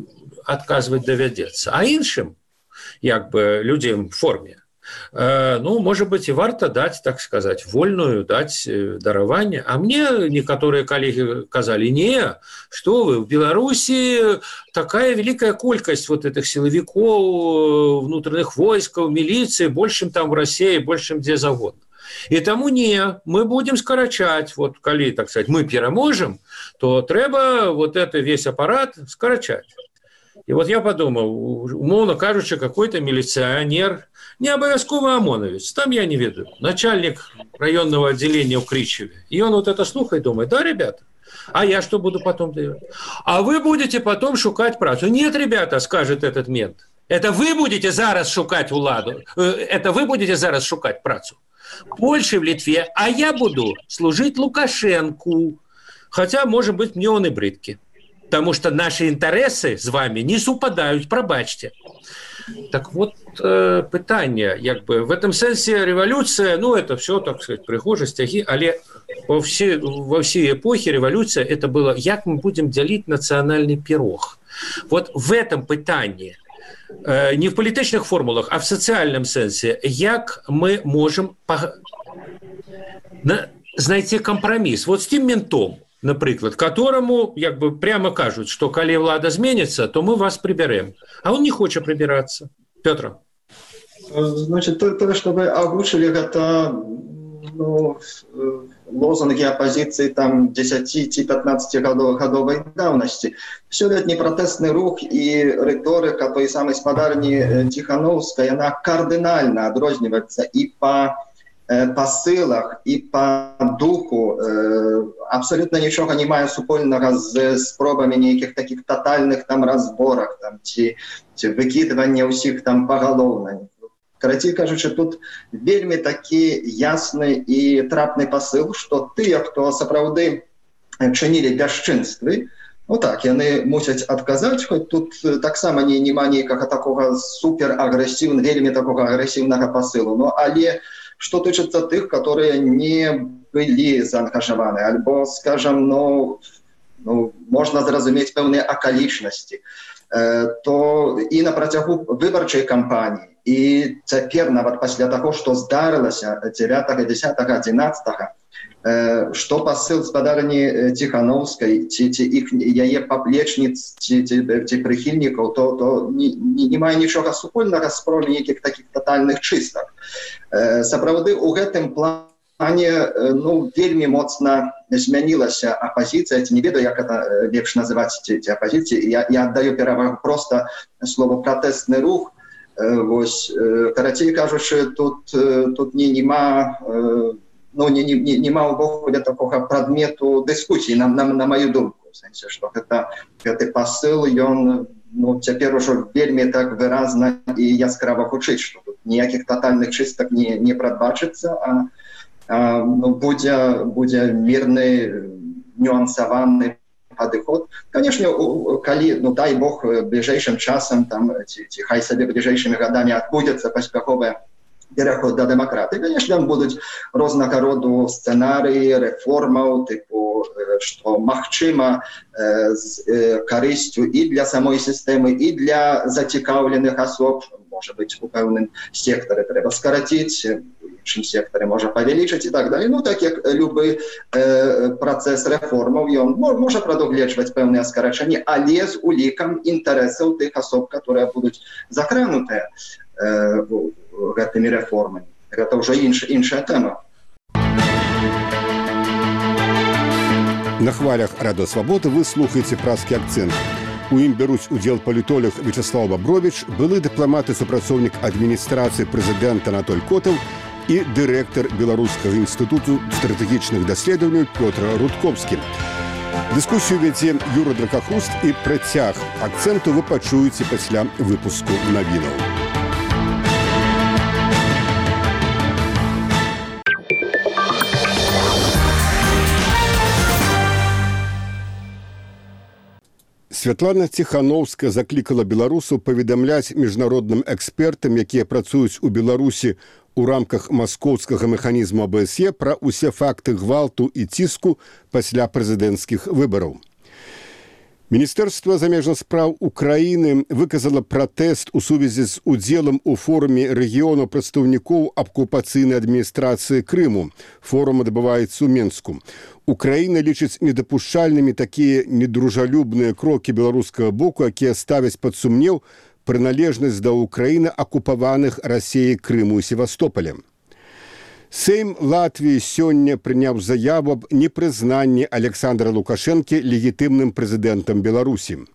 адказваць давядзецца. А іншым, як бы, людзям в форме, ну, может быть, и варто дать, так сказать, вольную, дать дарование. А мне некоторые коллеги сказали, не, что вы, в Беларуси такая великая колькость вот этих силовиков, внутренних войск, милиции, большим там в России, большим где заводно. И тому не, мы будем скорочать, вот, коли, так сказать, мы переможем, то треба вот это весь аппарат скорочать. И вот я подумал, умовно кажучи, какой-то милиционер, не обовязково ОМОНовец, там я не веду, начальник районного отделения в Кричеве. И он вот это слухает, думает, да, ребята, а я что буду потом делать? А вы будете потом шукать працу. Нет, ребята, скажет этот мент, это вы будете зараз шукать уладу, это вы будете зараз шукать працу. В Польше, в Литве, а я буду служить Лукашенку. Хотя, может быть, мне он и бридкий. Потому что наши интересы с вами не совпадают, пробачьте. Так вот, э, питание, як бы, в этом сенсе революция, ну, это все, так сказать, прихожие, стяги, але во все, во всей эпохе революция это было, як мы будем делить национальный пирог. Вот в этом питании, э, не в политических формулах, а в социальном сенсе, як мы можем по... на... знайти компромисс вот с тем ментом, например, которому, як бы, прямо кажут, что коли влада зменится, то мы вас приберем. А он не хочет прибираться. Петр. Значит, то, то что вы озвучили, это, ну, лозунги оппозиции там десяти-пятнадцатигодовой давности. Все летний протестный рух и риторика той самой спадарни Тихановской, она кардинально отрознивается и по посылах и по духу, абсолютно ничего не маю супольного з спробами неких таких тотальных там разборах, там, ці, ці выкидывания усіх там поголовно. Короче, кажучи, тут вельми таки ясный и трапный посыл, что тыя, хто сапраўды чынілі бясчынствы, ну так, яны мусяць адказаць, хоць тут таксама не нема нейкага такого суперагрэсіўнага, вельми такого агрэсіўнага посылу, но але что тычыцца тых, которые не были заангажаваны, альбо, скажем, ну, ну, можно зразумець пэўныя акалічнасці, э, то і на працягу выбарчай кампаніі, і цяпер нават пасля таго, што здарылася дзевятага, дзесятага, адзінаццатага, э, што пасыл спадарні Тихановскай, ці, ці іх, яе паплечніц, ці, ці, ці прыхільнікаў, то, то не, не, не мае нічога супольнага з спробай нейкіх такіх тотальных чыстак. Сапраўды у гэтым плане, ну, вельмі моцна змянілася апозіцыя, ці не ведаю, як это лепш называць ці, ці апозіцыі. Я, я аддаю перавагу просто слово пратэстны рух. Вось, карацей кажучы, тут, тут не, нема, ну, не, не, нема увогуле такога прадмету дыскусіі, на, на, на маю думку. В сэнсе, што гэта, гэты пасыл, ён, ну, цяпер ужо вельмі так выразна і яскрава гучыць, што тут ніякіх тотальных чыстак не, не прадбачыцца, а, а ну, будзе, будзе мірны, нюансаваны падыход. Конечно, калі, ну, дай бог, бліжэйшым часам, там, ці, ці хай сабе бліжэйшымі гадамі адбудзецца паспяховая пераход да дэмакратыі. Конечно, там будуць рознага роду сцэнарыі, рэформаў, тыпу, што магчыма з карысцю і для самой сістэмы, і для зацікаўленых асоб, можа быць, у пэўным сектары трэба скараціць, у іншым сектары можа павялічыць і так далее. Ну, так як любы э, працэс рэформаў, ён можа прадугледжваць пэўныя скарачэнні, але з улікам інтарэсаў тых асоб, которые будуць закранутыя э, гэтымі рэформамі. Гэта ўжо інш, іншая тэма. На хвалях Радио Свободы вы слухаеце «Празкі акцэнт». У ім бяруць удзел палітолог Вячеслав Бабрович, былы дыпламат і супрацоўнік адміністрацыі прэзідэнта Анатоль Котаў і дырэктар Беларускага інстытуту стратэгічных даследаванняў Пётр Рудковскі. Дыскусію вядзе Юра Дракахруст, і працяг акцэнту вы пачуеце пасля выпуску навінаў. Святлана Тихановская заклікала беларусаў паведамляць міжнародным экспертам, якія працуюць у Беларусі у рамках маскоўскага механізму АБСЕ, пра ўсе факты гвалту і ціску пасля прэзідэнцкіх выбараў. Міністэрства замежных спраў Украіны выказала пратэст у сувязі з удзелам у форуме рэгіёну прадстаўнікоў акупацыйнай адміністрацыі Крыму. Форум адбываецца ў Менску. Украіна лічыць недапушчальнымі такія недружалюбныя крокі беларускага боку, якія ставяць пад сумнеў прыналежнасць да Украіны акупаваных Расіяй Крыму і Севастополя. Сейм Латвіі сёння прыняў заяву аб непрызнанні Александра Лукашэнкі легітымным прэзідэнтам Беларусі.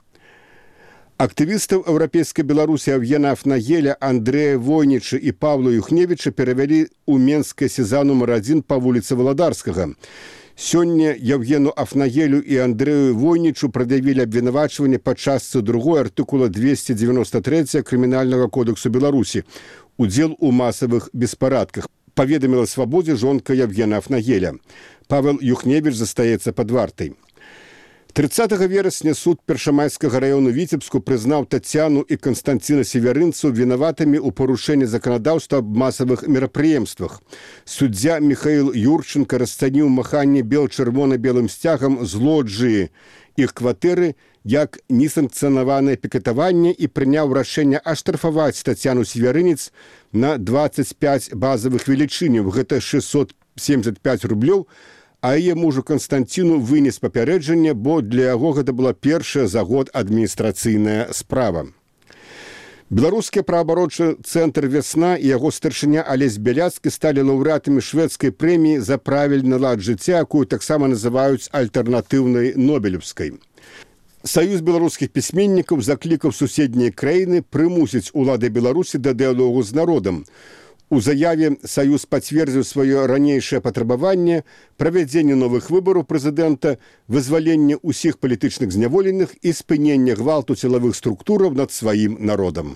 Актывістаў еўрапейскай Беларусі Евгена Афнагеля, Андрэя Войніча і Павла Юхневіча перавялі ў Менскае СІЗА нумар адзін па вуліцы Валадарскага. Сёння Евгену Афнагелю і Андрэю Войнічу прад'явілі абвінавачванне па частцы другой артыкула двести девяносто три Крымінальнага кодексу Беларусі. Удзел у масавых беспарадках. Паведаміла Свабодзе жонка Евгена Афнагеля. Павел Юхневіч застаецца пад вартай. тридцатага верасня суд Першамайскага раёну Віцебску прызнаў Тацяну і Канстанціна Северынцу вінаватымі ў парушэнні заканадаўства аб масавых мерапрыемствах. Суддзя Михаил Юрченко расцаніў маханне бел-чырвона-белым сцягам з лоджыі іх кватэры як несанкцыянаванае пікетаванне і прыняў рашэнне аштрафаваць Тацяну Северынец на двадцать пять базавых велічыняў, гэта шестьсот семьдесят пять рублёў, а яе мужу Канстанціну вынес папярэджанне, бо для яго гэта была першая за год адміністрацыйная справа. Беларускі праабарончы цэнтр «Вясна» і яго старшыня Алесь Бяляцкі сталі лаўрэатамі шведскай прэміі за правільны лад жыцця, якую таксама называюць альтэрнатыўнай нобелеўскай. Саюз беларускіх пісьменнікаў заклікаў суседнія краіны прымусіць улады Беларусі да дыялогу з народам. У заяве Саюз пацвердзіў сваё ранейшае патрабаванне правядзення новых выбараў прэзідэнта, вызвалення ўсіх палітычных зняволеных і спынення гвалту сілавых структураў над сваім народам.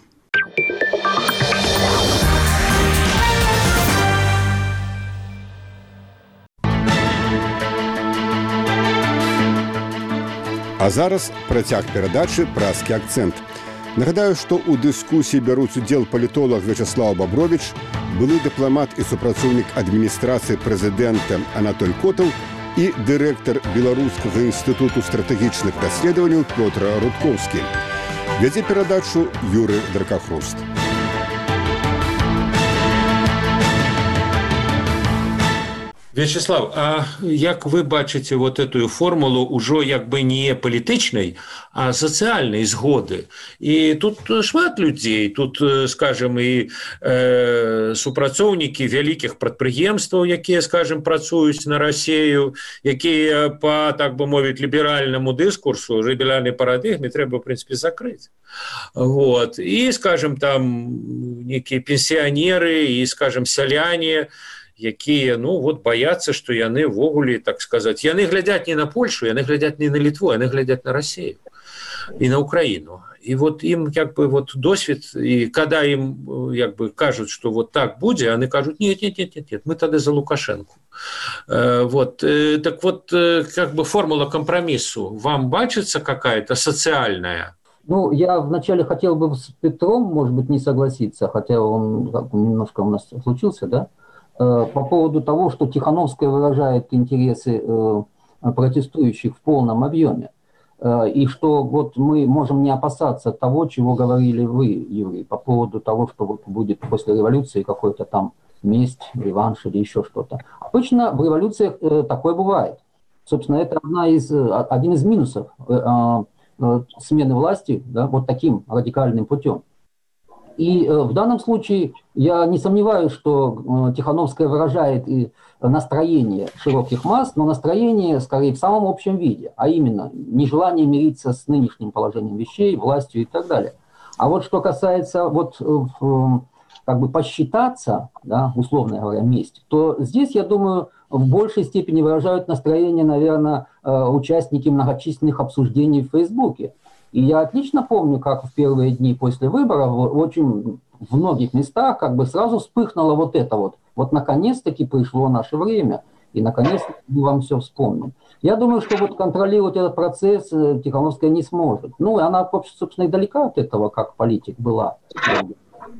А зараз працяг перадачы «Праскі акцэнт». Нагадаю, што ў дыскусіі бяруць удзел палітолог Вячаслав Бабровіч, былы дыпламат і супрацоўнік адміністрацыі прэзідэнта Анатоль Котаў і дырэктар Беларускага інстытуту стратэгічных даследаванняў Пётр Рудкоўскі. Вядзе перадачу Юрый Дракахруст. Вячеслав, а як вы бачыце вот эту формулу ўжо як бы не палітычнай, а сацыяльнай згоды? І тут шмат людзей, тут, скажем, і э, супрацоўнікі вялікіх прадпрыемстваў, якія, скажем, працуюць на Расію, якія па, так бы мовіць, ліберальнаму дыскурсу, ліберальнай парадыгме трэба, в прынцыпе, закрыць. Вот. І, скажем, там некія пенсіянеры і, скажем, сяляне, якія, ну, вот, баяцца, што яны ввогуле, так сказаць, яны глядяць не на Польшу, яны глядяць не на Літву, яны глядяць на Расію і на Украіну. І вот ім, як бы, вот, досвід, і када ім, як бы, кажуць, што вот так будзе, яны кажуць, нет, нет, нет, нет, нет, мы тады за Лукашенко. Э, вот, э, так вот, э, как бы, формула компромиссу вам бачится какая-то социальная? Ну, я вначале хотел бы с Петром, может быть, не согласиться, хотя он как, немножко у нас случился, да, по поводу того, что Тихановская выражает интересы протестующих в полном объеме. И что вот мы можем не опасаться того, чего говорили вы, Юрий, по поводу того, что вот будет после революции какой-то там месть, реванш или еще что-то. Обычно в революциях такое бывает. Собственно, это одна из, один из минусов смены власти, да, вот таким радикальным путем. И э, в данном случае я не сомневаюсь, что э, Тихановская выражает и настроение широких масс, но настроение, скорее, в самом общем виде, а именно нежелание мириться с нынешним положением вещей, властью и так далее. А вот что касается вот, э, как бы посчитаться, да, условно говоря, месть, то здесь, я думаю, в большей степени выражают настроение, наверное, э, участники многочисленных обсуждений в Фейсбуке. И я отлично помню, как в первые дни после выборов очень в многих местах как бы сразу вспыхнуло вот это вот. Вот наконец-таки пришло наше время, и наконец-таки мы вам все вспомним. Я думаю, что вот контролировать этот процесс Тихановская не сможет. Ну, и она, собственно, и далека от этого, как политик была.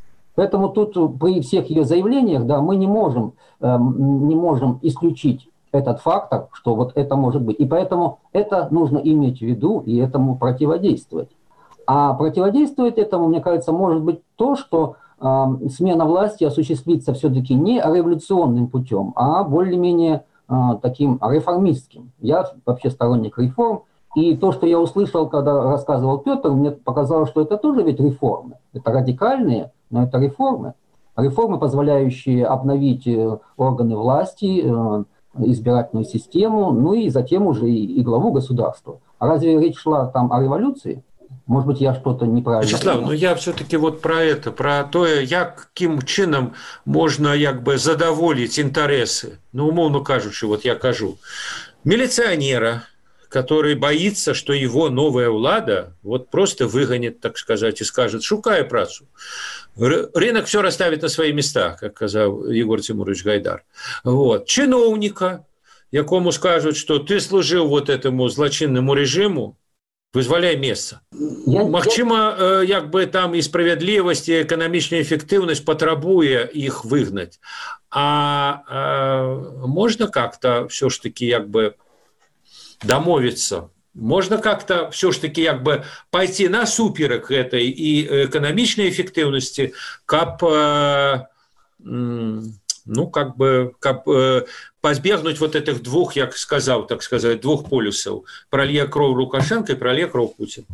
Поэтому тут при всех ее заявлениях, да, мы не можем, э, не можем исключить этот фактор, что вот это может быть. И поэтому это нужно иметь в виду и этому противодействовать. А противодействовать этому, мне кажется, может быть то, что э, смена власти осуществится все-таки не революционным путем, а более-менее э, таким реформистским. Я вообще сторонник реформ. И то, что я услышал, когда рассказывал Петр, мне показалось, что это тоже ведь реформы. Это радикальные, но это реформы. Реформы, позволяющие обновить органы власти, избирательную систему, ну и затем уже и, и главу государства. А разве речь шла там о революции? Может быть, я что-то неправильно Вячеслав, ну я все-таки вот про это, про то, яким чином можно як бы задоволить интересы. Ну, умовно кажучи, вот я кажу, милиционера, который боится, что его новая влада вот просто выгонит, так сказать, и скажет, шукай працу. Рынок все расставит на свои места, как сказал Егор Тимурович Гайдар. Вот. Чиновника, якому скажут, что ты служил вот этому злочинному режиму, вызволяй место. Я, Магчыма, я... як бы там и справедливость, и экономичная эффективность потребуя их выгнать. А, а можно как-то все ж таки як бы домовиться? Можно как-то все ж таки як бы пойти насуперак этой и экономичной эффективности, каб, ну, как бы, каб позбегнуть вот этих двух, як сказал, так сказать, двух полюсов. Пролье кровь Лукашенко и пролье кровь Путин.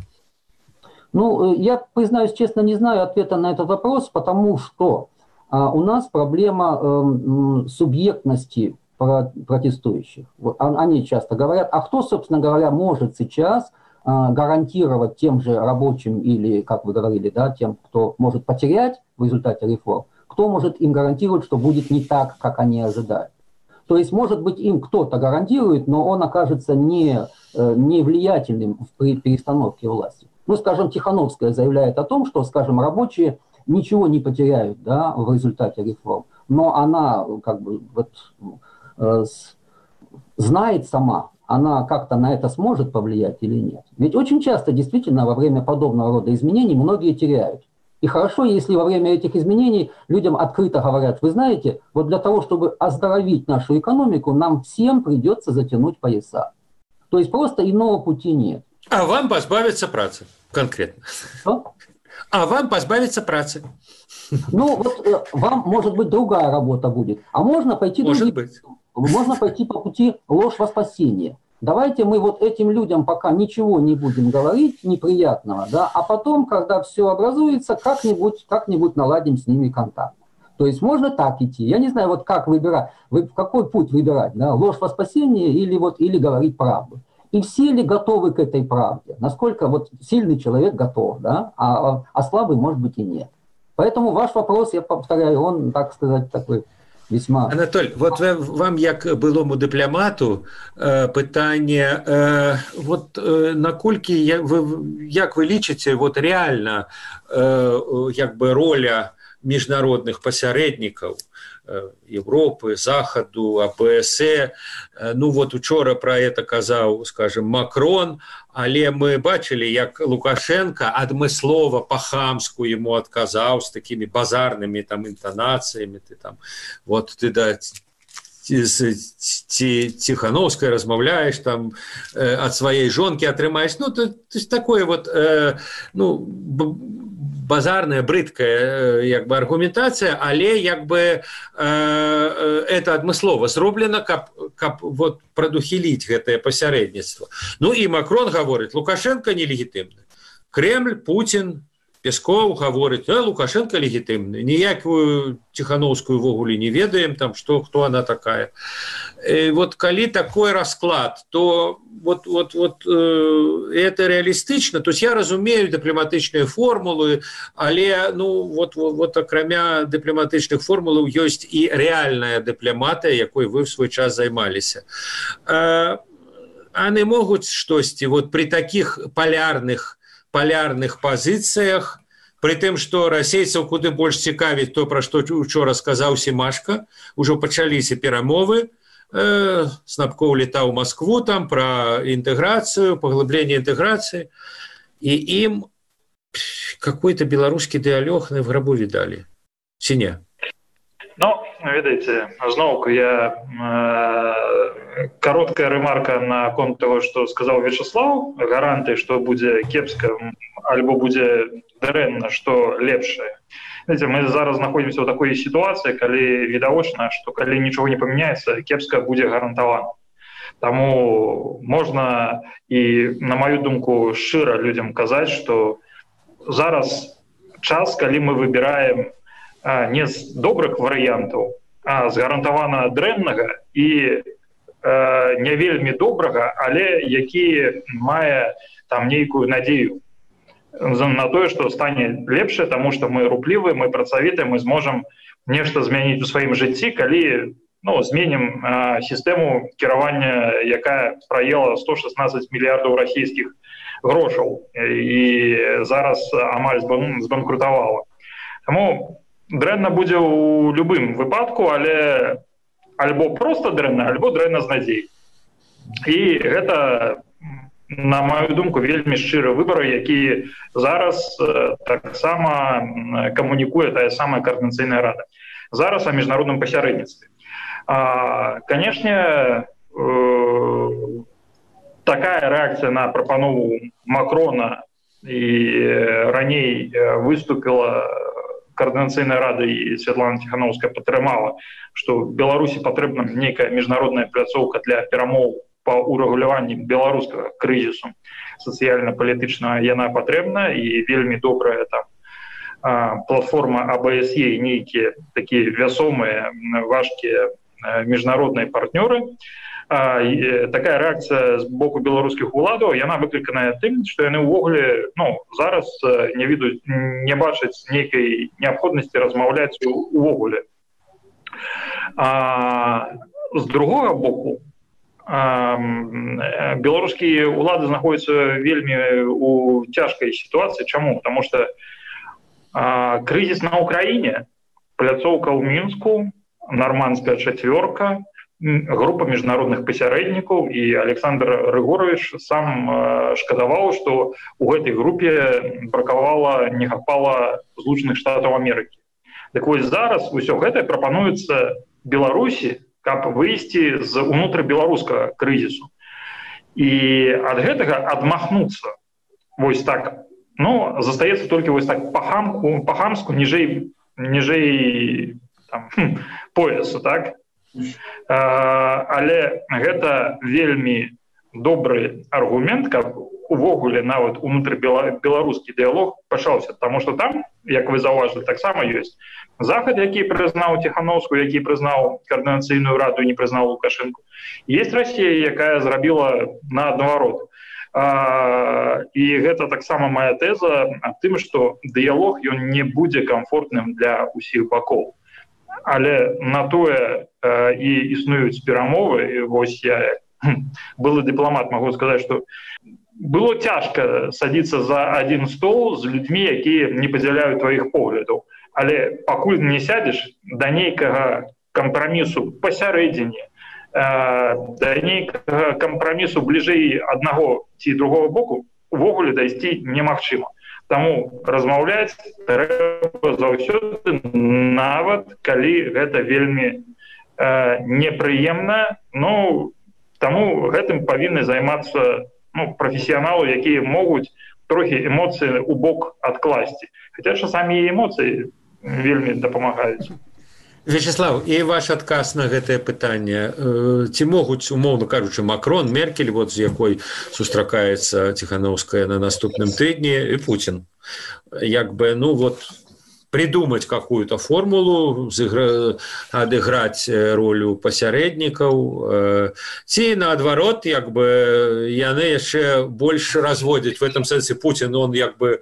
Ну, я, признаюсь честно, не знаю ответа на этот вопрос, потому что а, у нас проблема э, субъектности протестующих. Вот, они часто говорят, а кто, собственно говоря, может сейчас а, гарантировать тем же рабочим или, как вы говорили, да, тем, кто может потерять в результате реформ, кто может им гарантировать, что будет не так, как они ожидают. То есть, может быть, им кто-то гарантирует, но он окажется не, не влиятельным при перестановке власти. Ну, скажем, Тихановская заявляет о том, что, скажем, рабочие ничего не потеряют, да, в результате реформ, но она как бы вот, э, знает сама, она как-то на это сможет повлиять или нет. Ведь очень часто действительно во время подобного рода изменений многие теряют. И хорошо, если во время этих изменений людям открыто говорят, вы знаете, вот для того, чтобы оздоровить нашу экономику, нам всем придется затянуть пояса. То есть просто иного пути нет. А вам позбавиться працы конкретно. Что? А вам позбавиться працы. Ну, вот э, вам, может быть, другая работа будет. А можно пойти... Может другим, быть. Можно пойти по пути ложь во спасение. Давайте мы вот этим людям пока ничего не будем говорить неприятного, да, а потом, когда все образуется, как-нибудь, как-нибудь наладим с ними контакт. То есть можно так идти. Я не знаю, вот как выбирать, вы, какой путь выбирать, да, ложь во спасение или, вот, или говорить правду. И все ли готовы к этой правде? Насколько вот сильный человек готов, да, а, а слабый, может быть, и нет. Поэтому ваш вопрос, я повторяю, он, так сказать, такой... Весьма. Анатоль, вот вам, як былому дыпламату, пытанне, вот наколькі вы, як вы лічыце, вот реально як бы роля міжнародных пасярэднікаў Европы, Захаду, АПС. Ну вот учора про это казаў, скажем, Макрон, але мы бачылі, як Лукашенко адмыслова па-хамску ему адказаў з такими базарными там інтанацыямі, ты там вот ты да ці Тихановской размаўляешь там э, от своей жонки отрымаешь, ну то, то есть такое вот э, ну базарная, брыдкая як бы аргументация, але як бы э, э, это адмыслова зроблена, каб, каб вот прадухіліць гэтае пасярэдніцтва. Ну і Макрон гаворыць, Лукашенко нелегітымны. Кремль, Путин, Песков говорит, а Лукашенко легитимный. Ніякую Тихановскую вогуле не ведаем, там, что, кто она такая. И вот коли такой расклад, то вот, вот, вот э, это реалистично. То есть я разумею дыпламатычныя формулы, але ну, вот, вот, вот акрамя дыпламатычных формул есть и реальная дыпламатия, якой вы в свой час займаліся. Э, они могут штосьці вот при таких полярных полярных позициях, при тым, што расейцаў куды больш цікавіць то, пра што учора сказаў Семашка, ужо пачаліся перамовы, э, Снапкоў летаў у Москву там пра інтэграцыю, паглыбленне інтэграцыі, і ім какой-то беларускі дыялог на в грабу відалі. Ці не? Ну, ведаеце, зноўку я э, кароткая ремарка на конт того, что сказал Вячеслав, гаранты, что будзе кепска альбо будзе дрэнна, что лепшае. Знаете, мы зараз находимся в такой ситуации, калі відавочна, что калі ничего не поменяется, кепска будзе гарантавана. Таму можна і, на мою думку, шчыра людям казаць, что зараз час, калі мы выбираем а, не з добрых варыянтаў, а з гарантавана дрэннага і а, не вельмі добрага, але які мае там нейкую надзею на тое, што стане лепшае, таму што мы руплівыя, мы працавітыя, мы зможам нешта змяніць у сваім жыцці, калі ну, зменім а, сістэму кіравання, якая праела сто шестнадцать мільярдаў расійскіх грошаў і зараз амаль збанкрутавала. Таму дрэнна будзе ў любым выпадку, але альбо проста дрэнна, альбо дрэнна з надзей. І гэта, на мою думку, вельмі шчыры выбар, які зараз таксама камунікуе тая самая координацыйная рада. Зараз о міжнародным пасярэдніцтве. Канешне, такая рэакцыя на прапанову Макрона і раней выступила координацыйная рада і Святлана Ціхановская падтрымала, што Беларусі патрэбна нейкая міжнародная пляцоўка для перамоў па урэгуляванні беларускага крызісу сацыяльна-палітычнага, яна патрэбна і вельмі добрая там платформа А Б С Е, нейкія такія вясомыя, важкія міжнародныя партнёры. Такая рэакцыя з боку беларускіх уладаў, яна выкліканая тым, што яны ўвогуле ну, зараз не ведаюць, не бачаць нейкай неабходнасці размаўляць увогуле. А з другога боку, беларускія улады знаходзяцца вельмі у цяжкай сітуацыі. Чаму? Таму што крызіс на Украіне, пляцоўка ў Мінску, нармандская чацвёрка, група міжнародных пасярэднікаў і Александр Рыгорович сам шкадаваў, што ў гэтай групе бракавала, не хапала Злучаных Штатаў Амерыкі. Так вось зараз усё гэта прапануецца Беларусі, каб выйсці з унутрыбеларускага крызісу. І ад гэтага адмахнуцца вось так, ну, застаецца толькі вось так па-хамку, па-хамску, ніжэй, ніжэй там, хм, поясу, так? А, але гэта вельмі добры аргумент, каб увогуле нават унутрыбеларускі дыялог пачаўся, таму што там, як вы заўважылі, таксама ёсць Захад, які прызнаў Ціхановскую, які прызнаў координацыйную раду і не прызнаў Лукашенко. Есть Расія, якая зрабіла наадварот. А, і гэта таксама моя тэза аб тым, што дыялог ён не будзе камфортным для ўсіх бакоў. Але на тое э, і існуюць перамовы. Вось я былы дыпламат, магу сказаць, што было цяжка садзіцца за адзін стол з людзьмі, якія не падзяляюць тваіх поглядаў. Але пакуль не сядзеш, да нейкага кампрамісу пасярэдзіне, э, да нейкага кампрамісу бліжэй аднаго ці другого боку увогуле дайсці немагчыма. Таму размаўляць трэба заўсёды, нават калі гэта вельмі э, непрыемна. Ну, таму гэтым павінны займацца ну, прафесіяналы, якія могуць трохі эмоцыі ў бок адкласці. Хаця часамі і эмоцыі вельмі дапамагаюць. Вячеслав, і ваш адказ на гэтае пытанне. Ці могуць, умоўна кажучы, Макрон, Меркель, вот, з якой сустракаецца Ціхановская на наступным тыдні, і Путін, як бы, ну, вот, придумать какую-то формулу, адыграць ролю пасярэднікаў, ці наадварот, як бы, яны яшчэ больш разводзяць. В этом сэнсе Путин, он як бы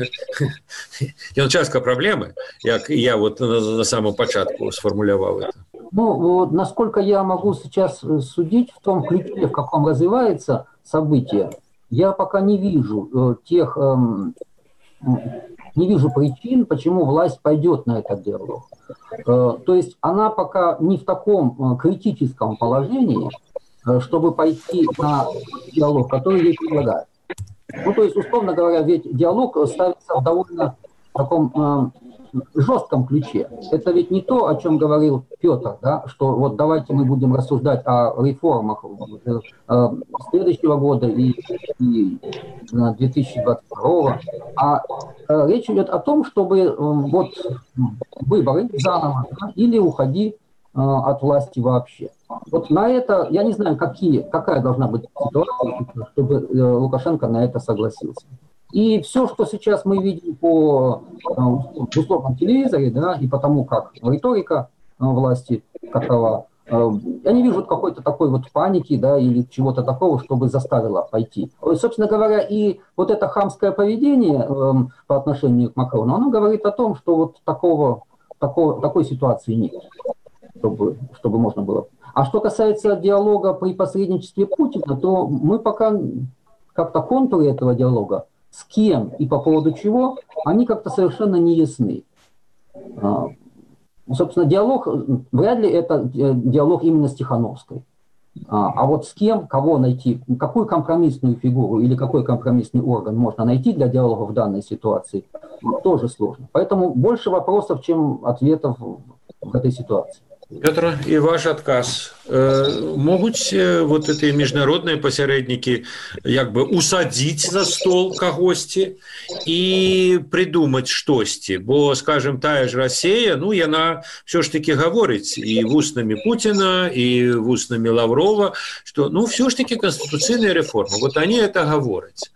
ён частка праблемы, як я вот на, на самом початку сформулявал это. Ну, вот, насколько я могу сейчас судить в том ключе, в каком развивается событие, я пока не вижу э, тех... Э, не вижу причин, почему власть пойдет на этот диалог. То есть она пока не в таком критическом положении, чтобы пойти на диалог, который ей предлагают. Ну, то есть, условно говоря, ведь диалог ставится в довольно таком жестком ключе. Это ведь не то, о чем говорил Петр, да, что вот давайте мы будем рассуждать о реформах э, следующего года и, и две тысячи двадцать второго, а э, речь идет о том, чтобы э, вот выборы заново, да, или уходи э, от власти вообще. Вот на это, я не знаю, какие, какая должна быть ситуация, чтобы э, Лукашенко на это согласился. И все, что сейчас мы видим по э, условном телевизоре, да, и по тому, как риторика э, власти какова, э, я не вижу какой-то такой вот паники, да, или чего-то такого, чтобы заставило пойти. Собственно говоря, и вот это хамское поведение э, по отношению к Макрону, оно говорит о том, что вот такого, такого, такой ситуации нет, чтобы, чтобы можно было. А что касается диалога при посредничестве Путина, то мы пока как-то контуры этого диалога, с кем и по поводу чего, они как-то совершенно не ясны. Собственно, диалог, вряд ли это диалог именно с Тихановской. А вот с кем, кого найти, какую компромиссную фигуру или какой компромиссный орган можно найти для диалога в данной ситуации, тоже сложно. Поэтому больше вопросов, чем ответов в этой ситуации. Петр, и ваш отказ. Могуць вот эти міжнародныя пасярэднікі як бы усадзіць за стол кагосьці і придумаць штосьці, бо, скажем, тая ж Россия, ну, яна все ж таки гаворыць і вуснамі Путина, і вуснамі Лаврова, что, ну, все ж таки конституцыйная реформа. Вот они это гавораць.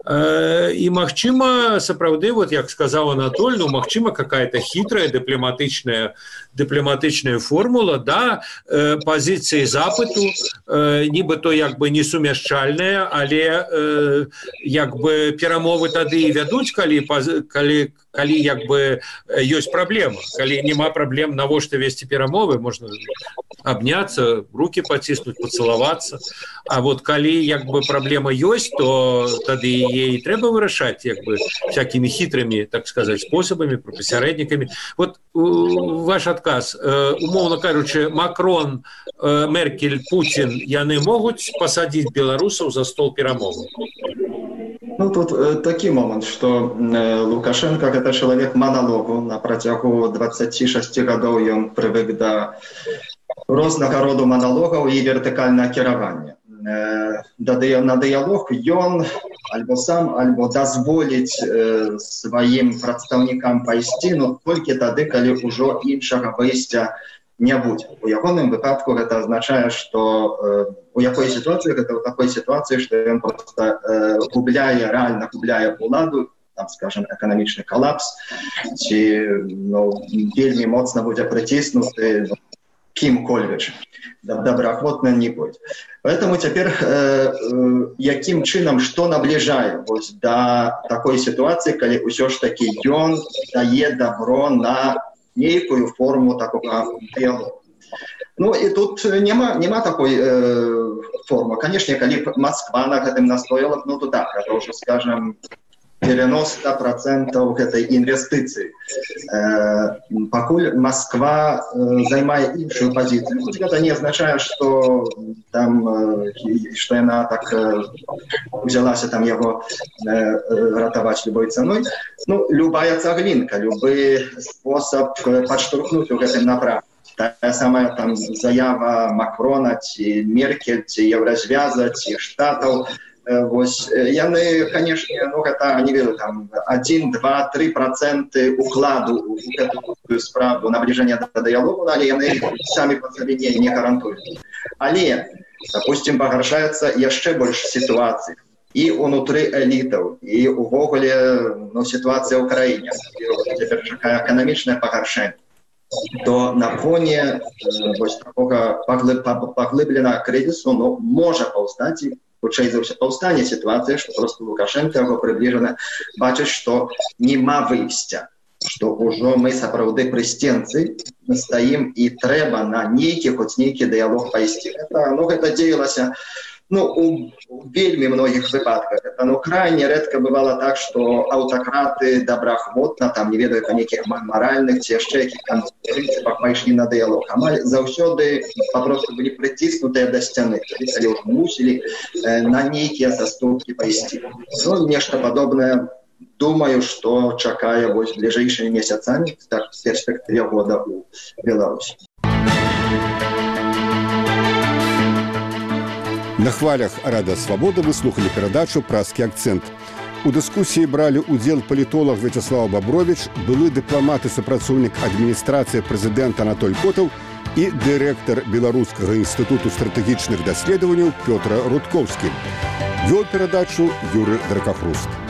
І, магчыма, сапраўды, вот, як сказал Анатоль, ну, магчыма, какая-то хитрая дипломатичная, дипломатичная формула, да, позиция запыту, э, нібито як бы несумяшчальная, але э, як бы перамовы тады вядуць, калі, калі, калі як бы ёсць праблема. Калі няма праблем, навошта весці перамовы, можна абняцца, руки паціснуць, пацалавацца. А вот калі як бы праблема ёсць, то тады яе трэба вырашаць як бы всякими хитрыми, так сказать, способами, пасярэднікамі. Вот ваш адказ. Умоўна кажучы, Макрон, Меркель, Путин, яны могуць посадить белорусов за стол перамоваў? Ну, тут э, такой момент, что э, Лукашенко – это человек монологу. На протягу двадцати шести годов он привык до разного рода монологов и вертикального кіравання. Э, на диалог он альбо сам, альбо дозволить э, своим представникам пойти, но только тогда, когда уже іншага выйсця не будет. У ягоным выпадку это означает, что э, у якой ситуации, это в такой ситуации, что он просто э, губляя, реально губляя уладу, там, скажем, экономичный коллапс, ці, ну, вельми моцно будет притиснуты кім-кольвіч. Добраахвотно не будет. Поэтому теперь э, э, яким чином, что наближает вот, до такой ситуации, когда все ж таки он дает добро на некую форму такого диалога. Ну и тут нема, нема такой э, формы. Конечно, когда Москва на этом настояла, ну то так, это уже, скажем, девяносто процентов этой инвестиции. Э, покуль Москва э, займает иншую позицию, это не означает, что там, э, что она так э, взялась там его э, ратовать любой ценой. Ну, любая цаглинка, любой способ подштурхнуть в этом направлении. Та самая там заява Макрона, ці Меркель, ці Еврозвяза, ці Штатов. Вось, яны, конечно, ну, это, не веду, там, один, два, три проценты укладу в эту справу наближения до диалогу, але яны сами по себе не, не гарантуют. Але, допустим, пагаршаецца яшчэ больш ситуаций и внутри элитов, и увогуле, ну, ситуация в Украине, и теперь такая экономичная пагаршэнне, то на фоне э, такого поглыбленного кризису, ну, может паўстаць хутчэй за ўсё паўстане ситуация, что просто Лукашенко его приближенно бачыць, что нема выйсця, что уже мы сапраўды пры стенцы стаім и трэба на нейкі хоть нейкі диалог пайсці. Это, ну, это дзеялася, ну, у, у вельми многих выпадках. Это, ну, крайне редко бывало так, что автократы добраахвотна, там, не ведаю, по неких моральных, ці яшчэ якіх там принципах пайшлі на диалог. Амаль заўсёды попросту были притиснутыя до сцяны, калі ўжо мусілі э, на нейкія заступкі пайсці. Ну, нешта падобнае думаю, что чакае вось ближайшими месяцами в перспективе года у Беларуси. На хвалях Рада Свабода вы слухали перадачу «Празкі акцэнт». У дыскусіі бралі ўдзел палітолог Вячеслав Бабрович, былы дыпламат і супрацоўнік адміністрацыі прэзідэнта Анатоль Котаў і дырэктар Беларускага інстытуту стратэгічных даследаванняў Пётр Рудкоўскі. Вёў перадачу Юрый Дракахруст.